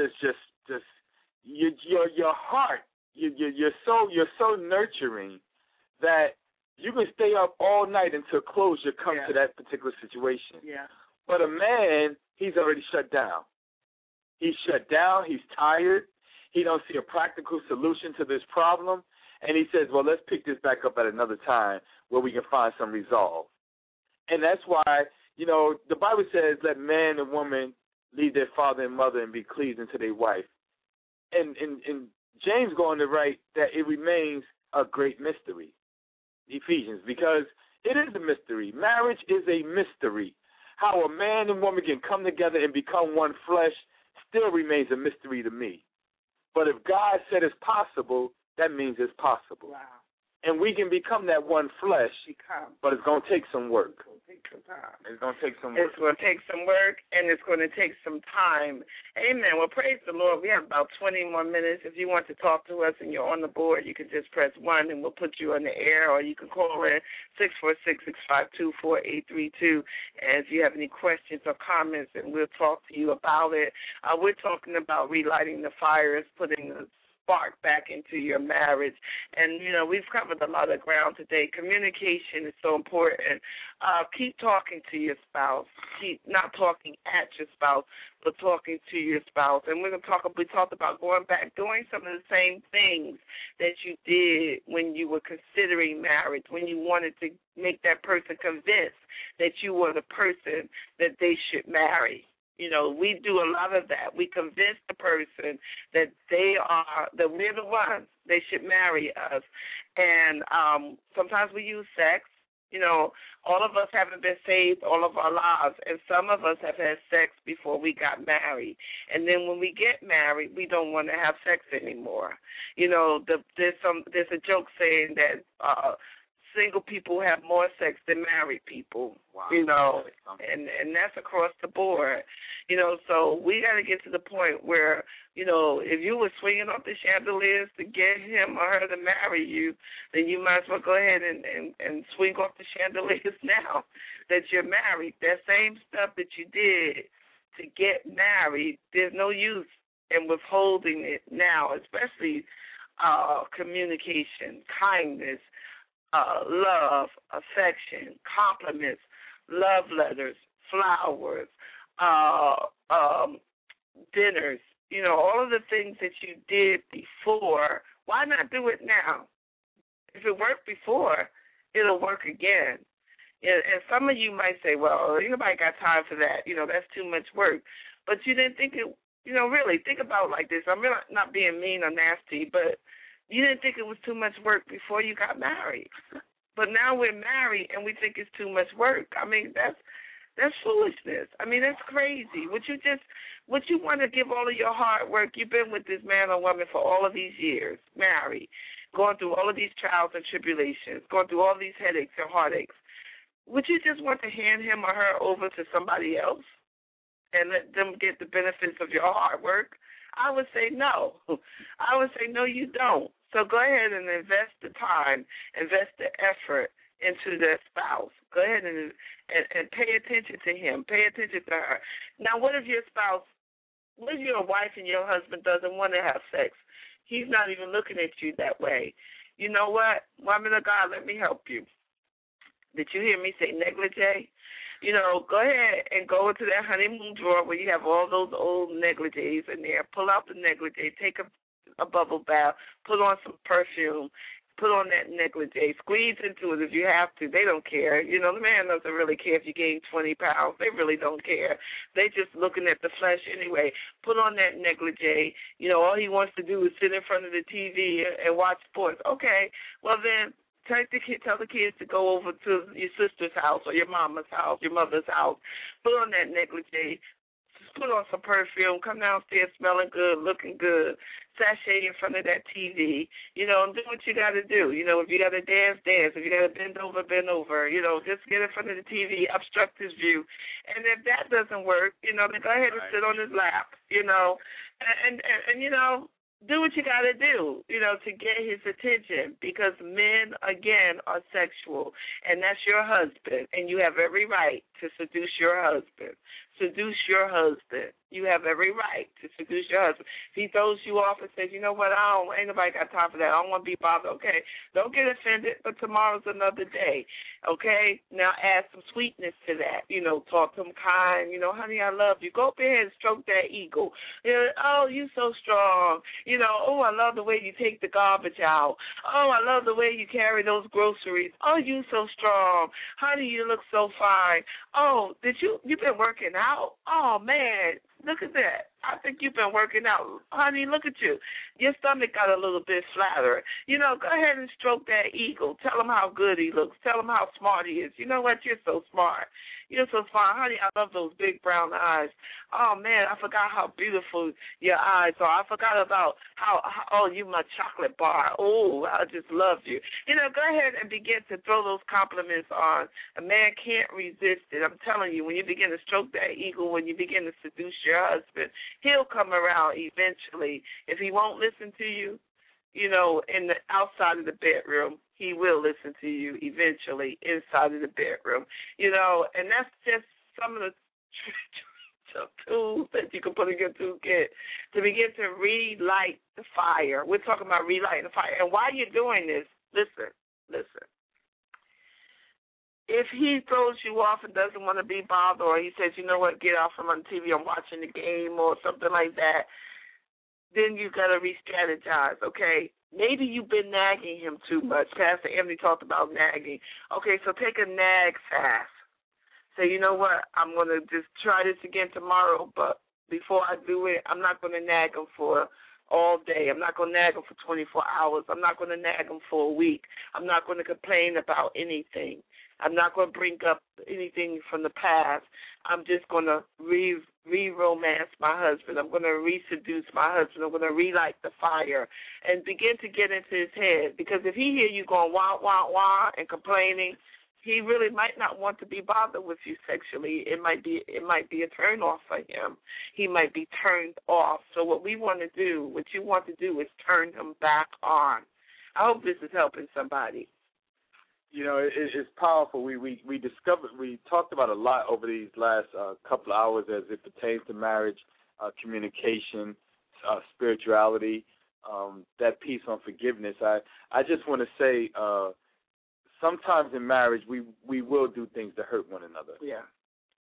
your heart. You're so nurturing that you can stay up all night until closure comes to that particular situation. Yeah. But a man, he's already shut down. He's shut down. He's tired. He don't see a practical solution to this problem, and he says, "Well, let's pick this back up at another time where we can find some resolve." And that's why, you know, the Bible says, let man and woman leave their father and mother and be cleaved unto their wife. And James going to write that it remains a great mystery, Ephesians, because it is a mystery. Marriage is a mystery. How a man and woman can come together and become one flesh still remains a mystery to me. But if God said it's possible, that means it's possible. Wow. And we can become that one flesh, but it's going to take some work. It's going to take some work, and it's going to take some time. Amen. Well, praise the Lord. We have about 20 more minutes. If you want to talk to us and you're on the board, you can just press 1, and we'll put you on the air, or you can call in 646-652-4832. And if you have any questions or comments, and we'll talk to you about it. We're talking about relighting the fires, putting the spark back into your marriage. And, you know, we've covered a lot of ground today. Communication is so important. Keep talking to your spouse. Keep not talking at your spouse, but talking to your spouse. And we talked about going back, doing some of the same things that you did when you were considering marriage, when you wanted to make that person convinced that you were the person that they should marry. You know, we do a lot of that. We convince the person that that we're the ones they should marry us. And sometimes we use sex. You know, all of us haven't been saved all of our lives, and some of us have had sex before we got married. And then when we get married, we don't want to have sex anymore. You know, there's a joke saying that single people have more sex than married people. Wow. You know, and that's across the board. You know, so we got to get to the point where, you know, if you were swinging off the chandeliers to get him or her to marry you, then you might as well go ahead and swing off the chandeliers now that you're married. That same stuff that you did to get married, there's no use in withholding it now, especially communication, kindness, love, affection, compliments, love letters, flowers, dinners, You know, all of the things that you did before, why not do it now? If it worked before, it'll work again. And some of you might say, well, ain't nobody got time for that. You know, that's too much work. But you didn't think it, you know, really, think about it like this. I'm really not being mean or nasty, but you didn't think it was too much work before you got married. But now we're married and we think it's too much work. I mean, that's foolishness. I mean, that's crazy. Would you want to give all of your hard work? You've been with this man or woman for all of these years, married, going through all of these trials and tribulations, going through all these headaches and heartaches. Would you just want to hand him or her over to somebody else and let them get the benefits of your hard work? I would say no. I would say no, you don't. So go ahead and invest the time, invest the effort into their spouse. Go ahead and pay attention to him. Pay attention to her. Now, what if your wife and your husband doesn't want to have sex? He's not even looking at you that way. You know what? Woman of God, let me help you. Did you hear me say negligee? You know, go ahead and go into that honeymoon drawer where you have all those old negligees in there. Pull out the negligee, take a bubble bath, put on some perfume, put on that negligee, squeeze into it if you have to. They don't care. You know, the man doesn't really care if you gain 20 pounds. They really don't care. They just looking at the flesh anyway. Put on that negligee. You know, all he wants to do is sit in front of the TV and watch sports. Okay, well then, tell the kids to go over to your sister's house or your mama's house, your mother's house. Put on that negligee. Put on some perfume. Come downstairs smelling good, looking good. Sashay in front of that TV. You know, and do what you got to do. You know, if you got to dance, dance. If you got to bend over. You know, just get in front of the TV, obstruct his view. And if that doesn't work, you know, then go ahead and sit on his lap. You know, and you know, do what you got to do, you know, to get his attention, because men, again, are sexual, and that's your husband, and you have every right to seduce your husband. Seduce your husband. You have every right to seduce your husband. If he throws you off and says, you know what, ain't nobody got time for that. I don't want to be bothered. Okay, don't get offended, but tomorrow's another day. Okay, now add some sweetness to that. You know, talk to him kind. You know, honey, I love you. Go up there and stroke that ego. You know, oh, you so strong. You know, oh, I love the way you take the garbage out. Oh, I love the way you carry those groceries. Oh, you so strong. Honey, you look so fine. Oh, you've been working out? Oh, man, look at that. I think you've been working out. Honey, look at you. Your stomach got a little bit flatter. You know, go ahead and stroke that ego. Tell him how good he looks. Tell him how smart he is. You know what? You're so smart. You're so smart. Honey, I love those big brown eyes. Oh, man, I forgot how beautiful your eyes are. I forgot about how you my chocolate bar. Oh, I just love you. You know, go ahead and begin to throw those compliments on. A man can't resist it. I'm telling you, when you begin to stroke that ego, when you begin to seduce your husband, he'll come around eventually. If he won't listen to you, you know, in the outside of the bedroom, he will listen to you eventually inside of the bedroom. You know, and that's just some of the tools that you can put in your toolkit to begin to relight the fire. We're talking about relighting the fire. And while you're doing this, listen. If he throws you off and doesn't want to be bothered, or he says, you know what, get off from on TV, I'm watching the game or something like that, then you got to re-strategize, okay? Maybe you've been nagging him too much. Pastor Anthony talked about nagging. Okay, so take a nag fast. Say, you know what, I'm going to just try this again tomorrow, but before I do it, I'm not going to nag him for all day. I'm not going to nag him for 24 hours. I'm not going to nag him for a week. I'm not going to complain about anything. I'm not going to bring up anything from the past. I'm just going to re-romance my husband. I'm going to re-seduce my husband. I'm going to relight the fire and begin to get into his head. Because if he hear you going wah, wah, wah and complaining, he really might not want to be bothered with you sexually. It might be a turn off for him. He might be turned off. So what we want to do, what you want to do is turn him back on. I hope this is helping somebody. You know, it's powerful. We talked about a lot over these last couple of hours as it pertains to marriage, communication, spirituality, that piece on forgiveness. I just want to say, sometimes in marriage we will do things that hurt one another. Yeah.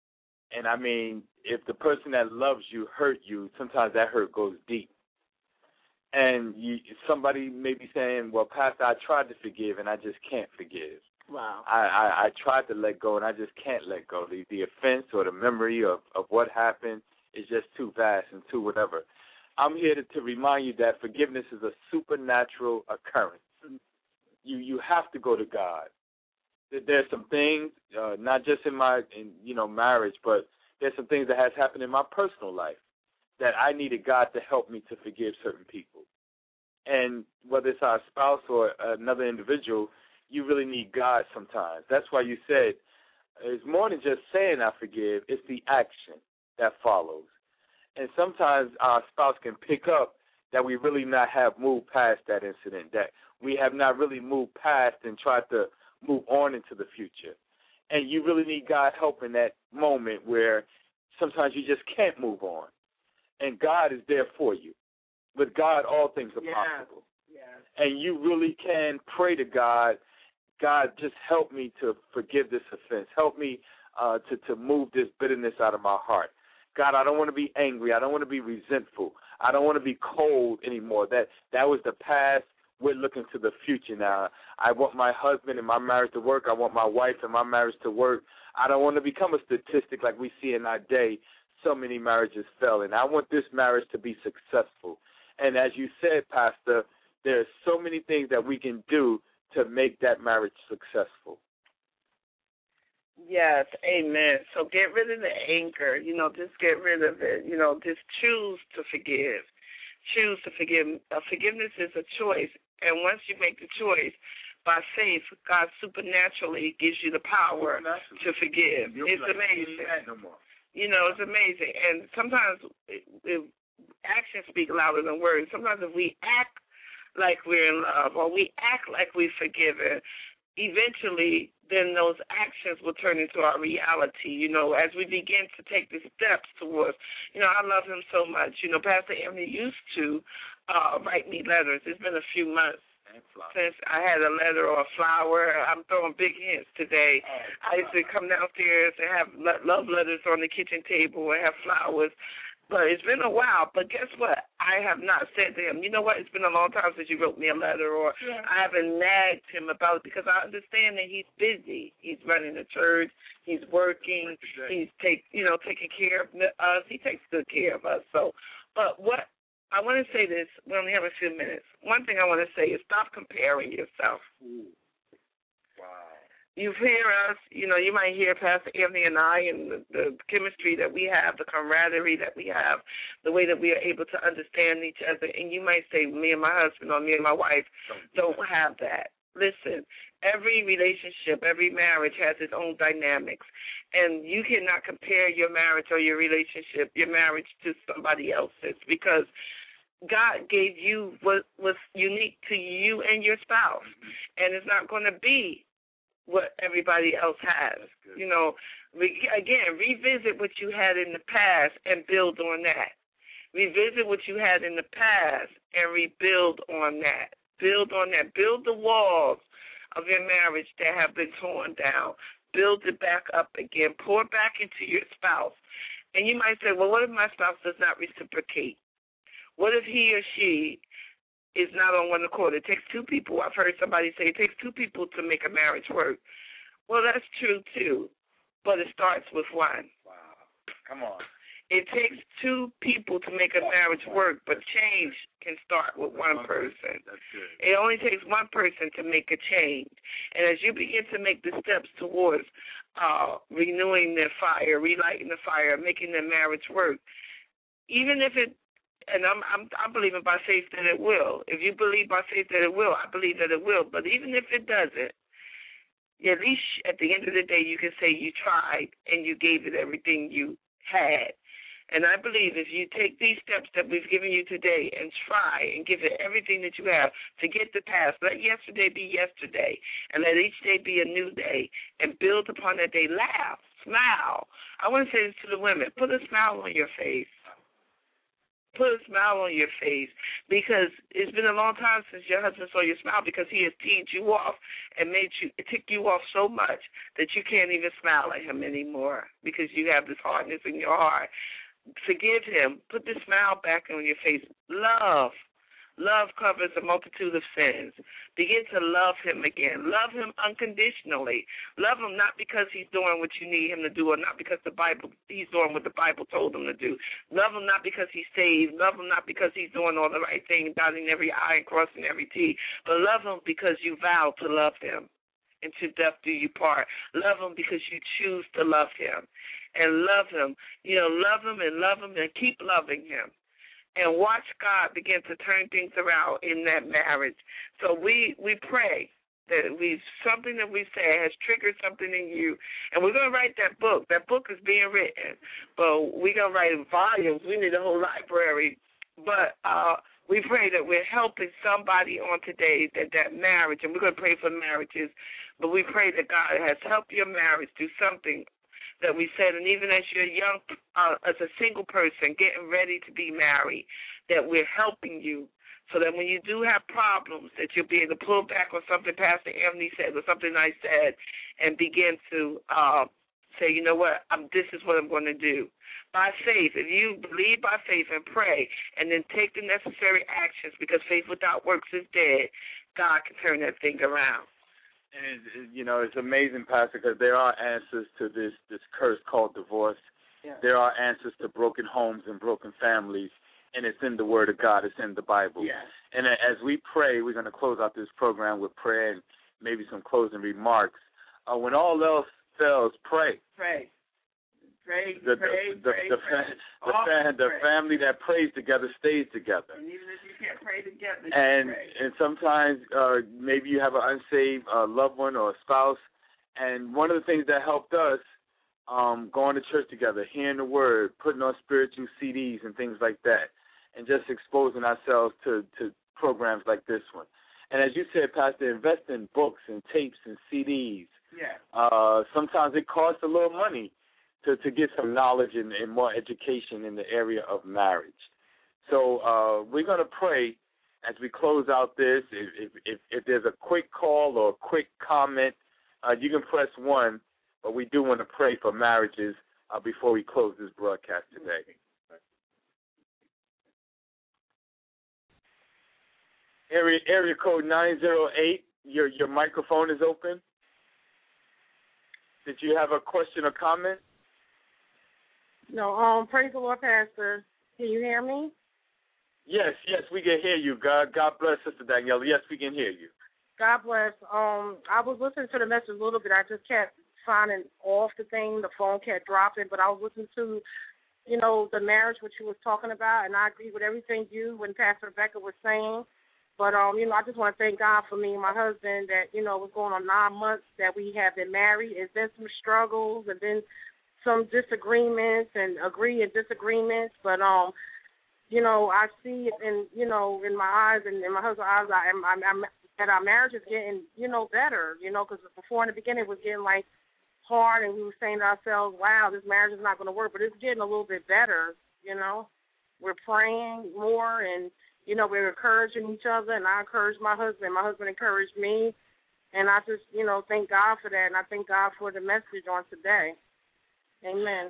And, I mean, if the person that loves you hurt you, sometimes that hurt goes deep. And somebody may be saying, well, Pastor, I tried to forgive, and I just can't forgive. Wow. I tried to let go, and I just can't let go. The offense or the memory of what happened is just too vast and too whatever. I'm here to remind you that forgiveness is a supernatural occurrence. You have to go to God. There's some things, not just in my marriage, but there's some things that has happened in my personal life that I needed God to help me to forgive certain people. And whether it's our spouse or another individual, you really need God sometimes. That's why you said it's more than just saying I forgive, it's the action that follows. And sometimes our spouse can pick up that we really not have moved past that incident, that we have not really moved past and tried to move on into the future. And you really need God help in that moment where sometimes you just can't move on. And God is there for you. With God, all things are possible. Yes. And you really can pray to God, God, just help me to forgive this offense. Help me to move this bitterness out of my heart. God, I don't want to be angry. I don't want to be resentful. I don't want to be cold anymore. That was the past. We're looking to the future now. I want my husband and my marriage to work. I want my wife and my marriage to work. I don't want to become a statistic like we see in our day. So many marriages fail, and I want this marriage to be successful. And as you said, Pastor, there's so many things that we can do to make that marriage successful. Yes, amen. So get rid of the anger, just get rid of it, just choose to forgive. Choose to forgive. Forgiveness is a choice, and once you make the choice, by faith, God supernaturally gives you the power to forgive. It's amazing. It's amazing. And sometimes actions speak louder than words. Sometimes if we act like we're in love or we act like we've forgiven, eventually then those actions will turn into our reality, as we begin to take the steps towards, I love him so much. Pastor Anthony used to write me letters. It's been a few months since I had a letter or a flower. I'm throwing big hints today. I used to come downstairs and have love letters on the kitchen table and have flowers. But it's been a while. But guess what? I have not said to him, you know what, it's been a long time since you wrote me a letter, or I haven't nagged him about it because I understand that he's busy. He's running the church. He's working. He's taking care of us. He takes good care of us. So, but what I want to say this, we only have a few minutes. One thing I want to say is stop comparing yourself. Ooh. Wow. You hear us, you might hear Pastor Anthony and I and the chemistry that we have, the camaraderie that we have, the way that we are able to understand each other. And you might say, me and my husband or me and my wife don't have that. Listen, every relationship, every marriage has its own dynamics. And you cannot compare your marriage or your relationship, your marriage to somebody else's, because God gave you what was unique to you and your spouse. And it's not going to be what everybody else has. Again, revisit what you had in the past and build on that. Revisit what you had in the past and rebuild on that. Build on that. Build the walls of your marriage that have been torn down. Build it back up again. Pour back into your spouse. And you might say, well, what if my spouse does not reciprocate? What if he or she is not on one accord? It takes two people. I've heard somebody say it takes two people to make a marriage work. Well, that's true, too, but it starts with one. Wow. Come on. It takes two people to make a marriage work, but change can start with one person. That's good. It only takes one person to make a change. And as you begin to make the steps towards renewing their fire, relighting the fire, making their marriage work, even if it, and I'm believing by faith that it will. If you believe by faith that it will, I believe that it will. But even if it doesn't, at least at the end of the day, you can say you tried and you gave it everything you had. And I believe if you take these steps that we've given you today and try and give it everything that you have to get the past, let yesterday be yesterday, and let each day be a new day, and build upon that day. Laugh, smile. I want to say this to the women. Put a smile on your face. put a smile on your face, because it's been a long time since your husband saw you smile, because he has teed you off and ticked you off so much that you can't even smile at him anymore because you have this hardness in your heart. Forgive him. Put the smile back on your face. Love. Love covers a multitude of sins. Begin to love him again. Love him unconditionally. Love him not because he's doing what you need him to do, or not because he's doing what the Bible told him to do. Love him not because he's saved. Love him not because he's doing all the right thing, dotting every I and crossing every T. But love him because you vow to love him. And to death do you part. Love him because you choose to love him. And love him. Love him and keep loving him. And watch God begin to turn things around in that marriage. So we pray that something that we say has triggered something in you. And we're going to write that book. That book is being written. But we're going to write in volumes. We need a whole library. But we pray that we're helping somebody on today that marriage, and we're going to pray for marriages, but we pray that God has helped your marriage do something that we said, and even as you're young, as a single person getting ready to be married, that we're helping you so that when you do have problems, that you'll be able to pull back on something Pastor Anthony said or something I said and begin to say, you know what, this is what I'm going to do. By faith, if you believe by faith and pray and then take the necessary actions, because faith without works is dead, God can turn that thing around. And, it's amazing, Pastor, because there are answers to this curse called divorce. Yeah. There are answers to broken homes and broken families, and it's in the Word of God. It's in the Bible. Yeah. And as we pray, we're going to close out this program with prayer and maybe some closing remarks. When all else fails, pray. Pray. The family that prays together stays together. And even if you can't pray together, and sometimes maybe you have an unsaved loved one or a spouse, and one of the things that helped us going to church together, hearing the Word, putting on spiritual CDs and things like that, and just exposing ourselves to programs like this one. And as you said, Pastor, invest in books and tapes and CDs. Yeah. Sometimes it costs a little money to get some knowledge and more education in the area of marriage. So we're going to pray as we close out this. If there's a quick call or a quick comment, you can press 1, but we do want to pray for marriages before we close this broadcast today. Area code 908, your microphone is open. Did you have a question or comment? No, praise the Lord, Pastor. Can you hear me? Yes, we can hear you. God bless, Sister Daniela. Yes, we can hear you. God bless. I was listening to the message a little bit. I just kept signing off the thing. The phone kept dropping, but I was listening to, the marriage, which you was talking about, and I agree with everything you and Pastor Rebecca was saying. But, I just want to thank God for me and my husband that, was going on 9 months that we have been married. It's been some struggles and then some disagreements and disagreements, but I see it in my eyes and in my husband's eyes, that our marriage is getting better, because before in the beginning it was getting like hard, and we were saying to ourselves, wow, this marriage is not going to work, but it's getting a little bit better. We're praying more, and we're encouraging each other, and I encourage my husband encouraged me, and I just thank God for that, and I thank God for the message on today. Amen.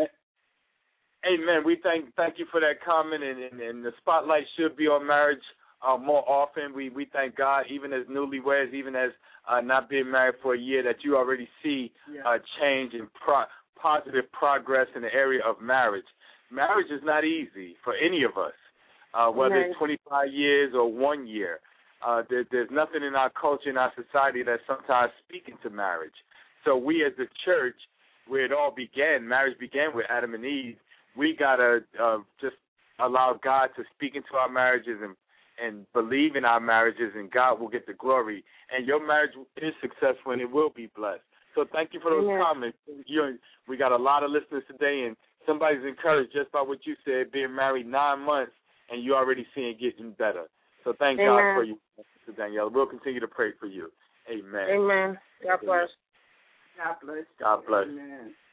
Amen. We thank you for that comment, and the spotlight should be on marriage more often. We thank God, even as newlyweds, even as not being married for a year, that you already see change and positive progress in the area of marriage. Marriage is not easy for any of us, whether it's 25 years or 1 year. There's nothing in our culture, in our society, that's sometimes speaking to marriage. So we as the church, where it all began, marriage began with Adam and Eve, we got to just allow God to speak into our marriages and believe in our marriages, and God will get the glory. And your marriage is successful, and it will be blessed. So thank you for those comments. We got a lot of listeners today, and somebody's encouraged just by what you said, being married 9 months, and you already seeing it getting better. So thank God for you, Mr. Danielle. We'll continue to pray for you. Amen. Amen. God bless. God bless. God bless. Amen.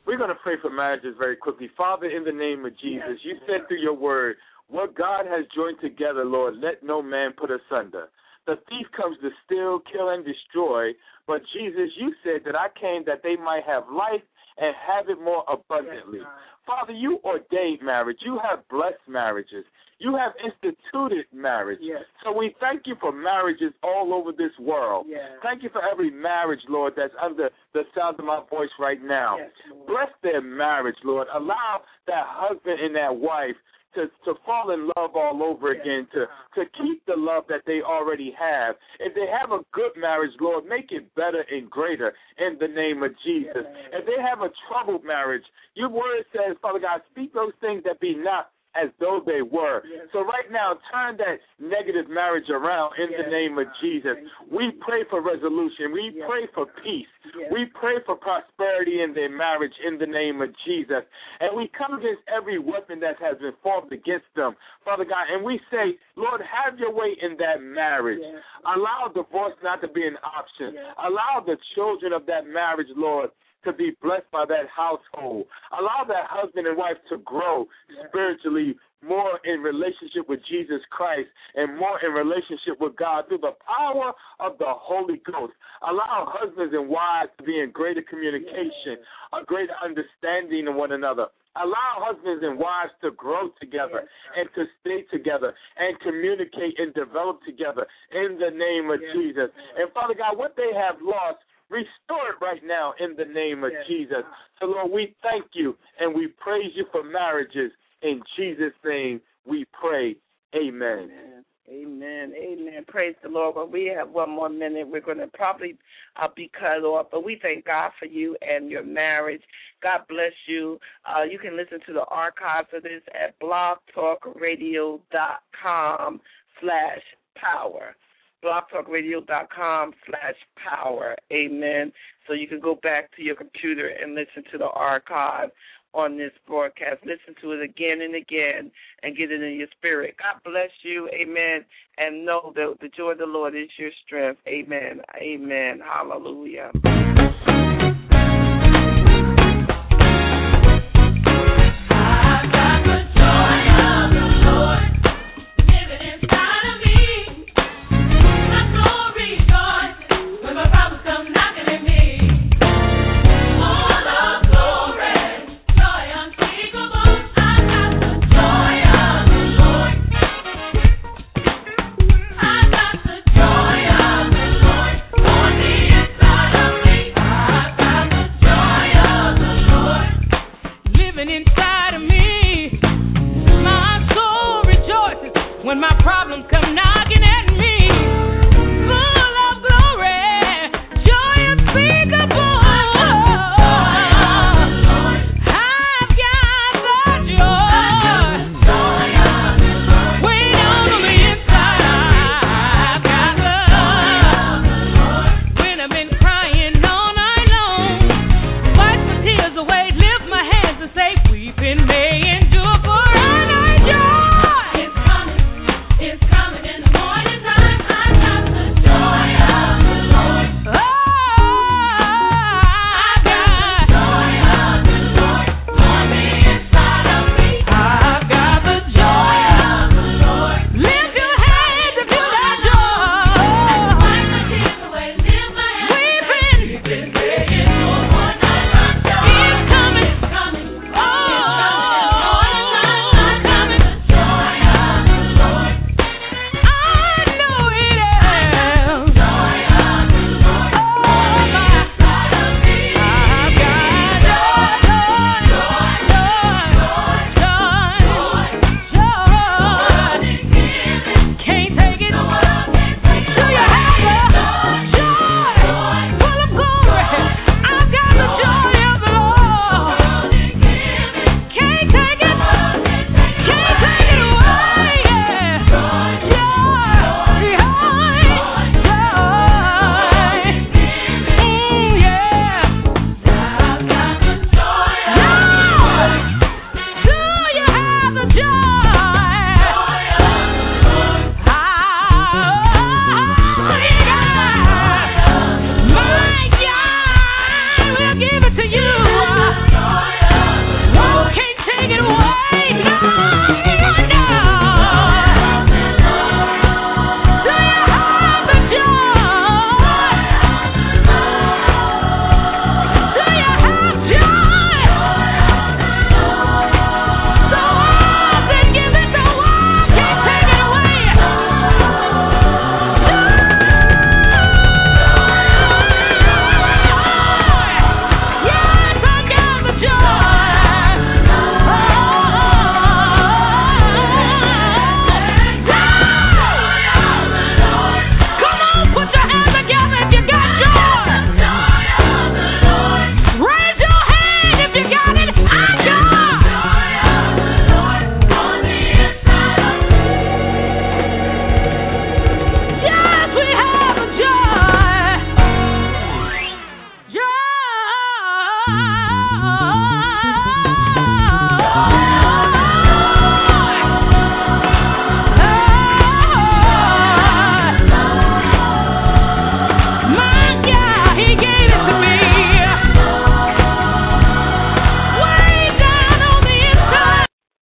We're going to pray for marriages very quickly. Father, in the name of Jesus, you said through your word, what God has joined together, Lord, let no man put asunder. The thief comes to steal, kill, and destroy. But, Jesus, you said that I came that they might have life and have it more abundantly. Father, you ordained marriage. You have blessed marriages. You have instituted marriage. Yes. So we thank you for marriages all over this world. Yes. Thank you for every marriage, Lord, that's under the sound of my voice right now. Yes, bless their marriage, Lord. Allow that husband and that wife to fall in love all over again, to keep the love that they already have. If they have a good marriage, Lord, make it better and greater in the name of Jesus. If they have a troubled marriage, your word says, Father God, speak those things that be not as though they were. So right now, turn that negative marriage around in the name of Jesus. We pray for resolution. We pray for peace. We pray for prosperity in their marriage in the name of Jesus. And we come against every weapon that has been formed against them, Father God, and we say, Lord, have your way in that marriage. Allow divorce not to be an option. Allow the children of that marriage, Lord, to be blessed by that household. Allow that husband and wife to grow spiritually more in relationship with Jesus Christ and more in relationship with God through the power of the Holy Ghost. Allow husbands and wives to be in greater communication, a greater understanding of one another. Allow husbands and wives to grow together and to stay together and communicate and develop together in the name of Jesus. And, Father God, what they have lost, restore it right now in the name of Jesus. So, Lord, we thank you and we praise you for marriages. In Jesus' name we pray. Amen. Amen. Amen. Praise the Lord. Well, we have one more minute. We're going to probably be cut off, but we thank God for you and your marriage. God bless you. You can listen to the archives of this at blogtalkradio.com/power. blogtalkradio.com/power. Amen. So you can go back to your computer and listen to the archive on this broadcast. Listen to it again and again and get it in your spirit. God bless you. Amen. And know that the joy of the Lord is your strength. Amen. Amen. Hallelujah.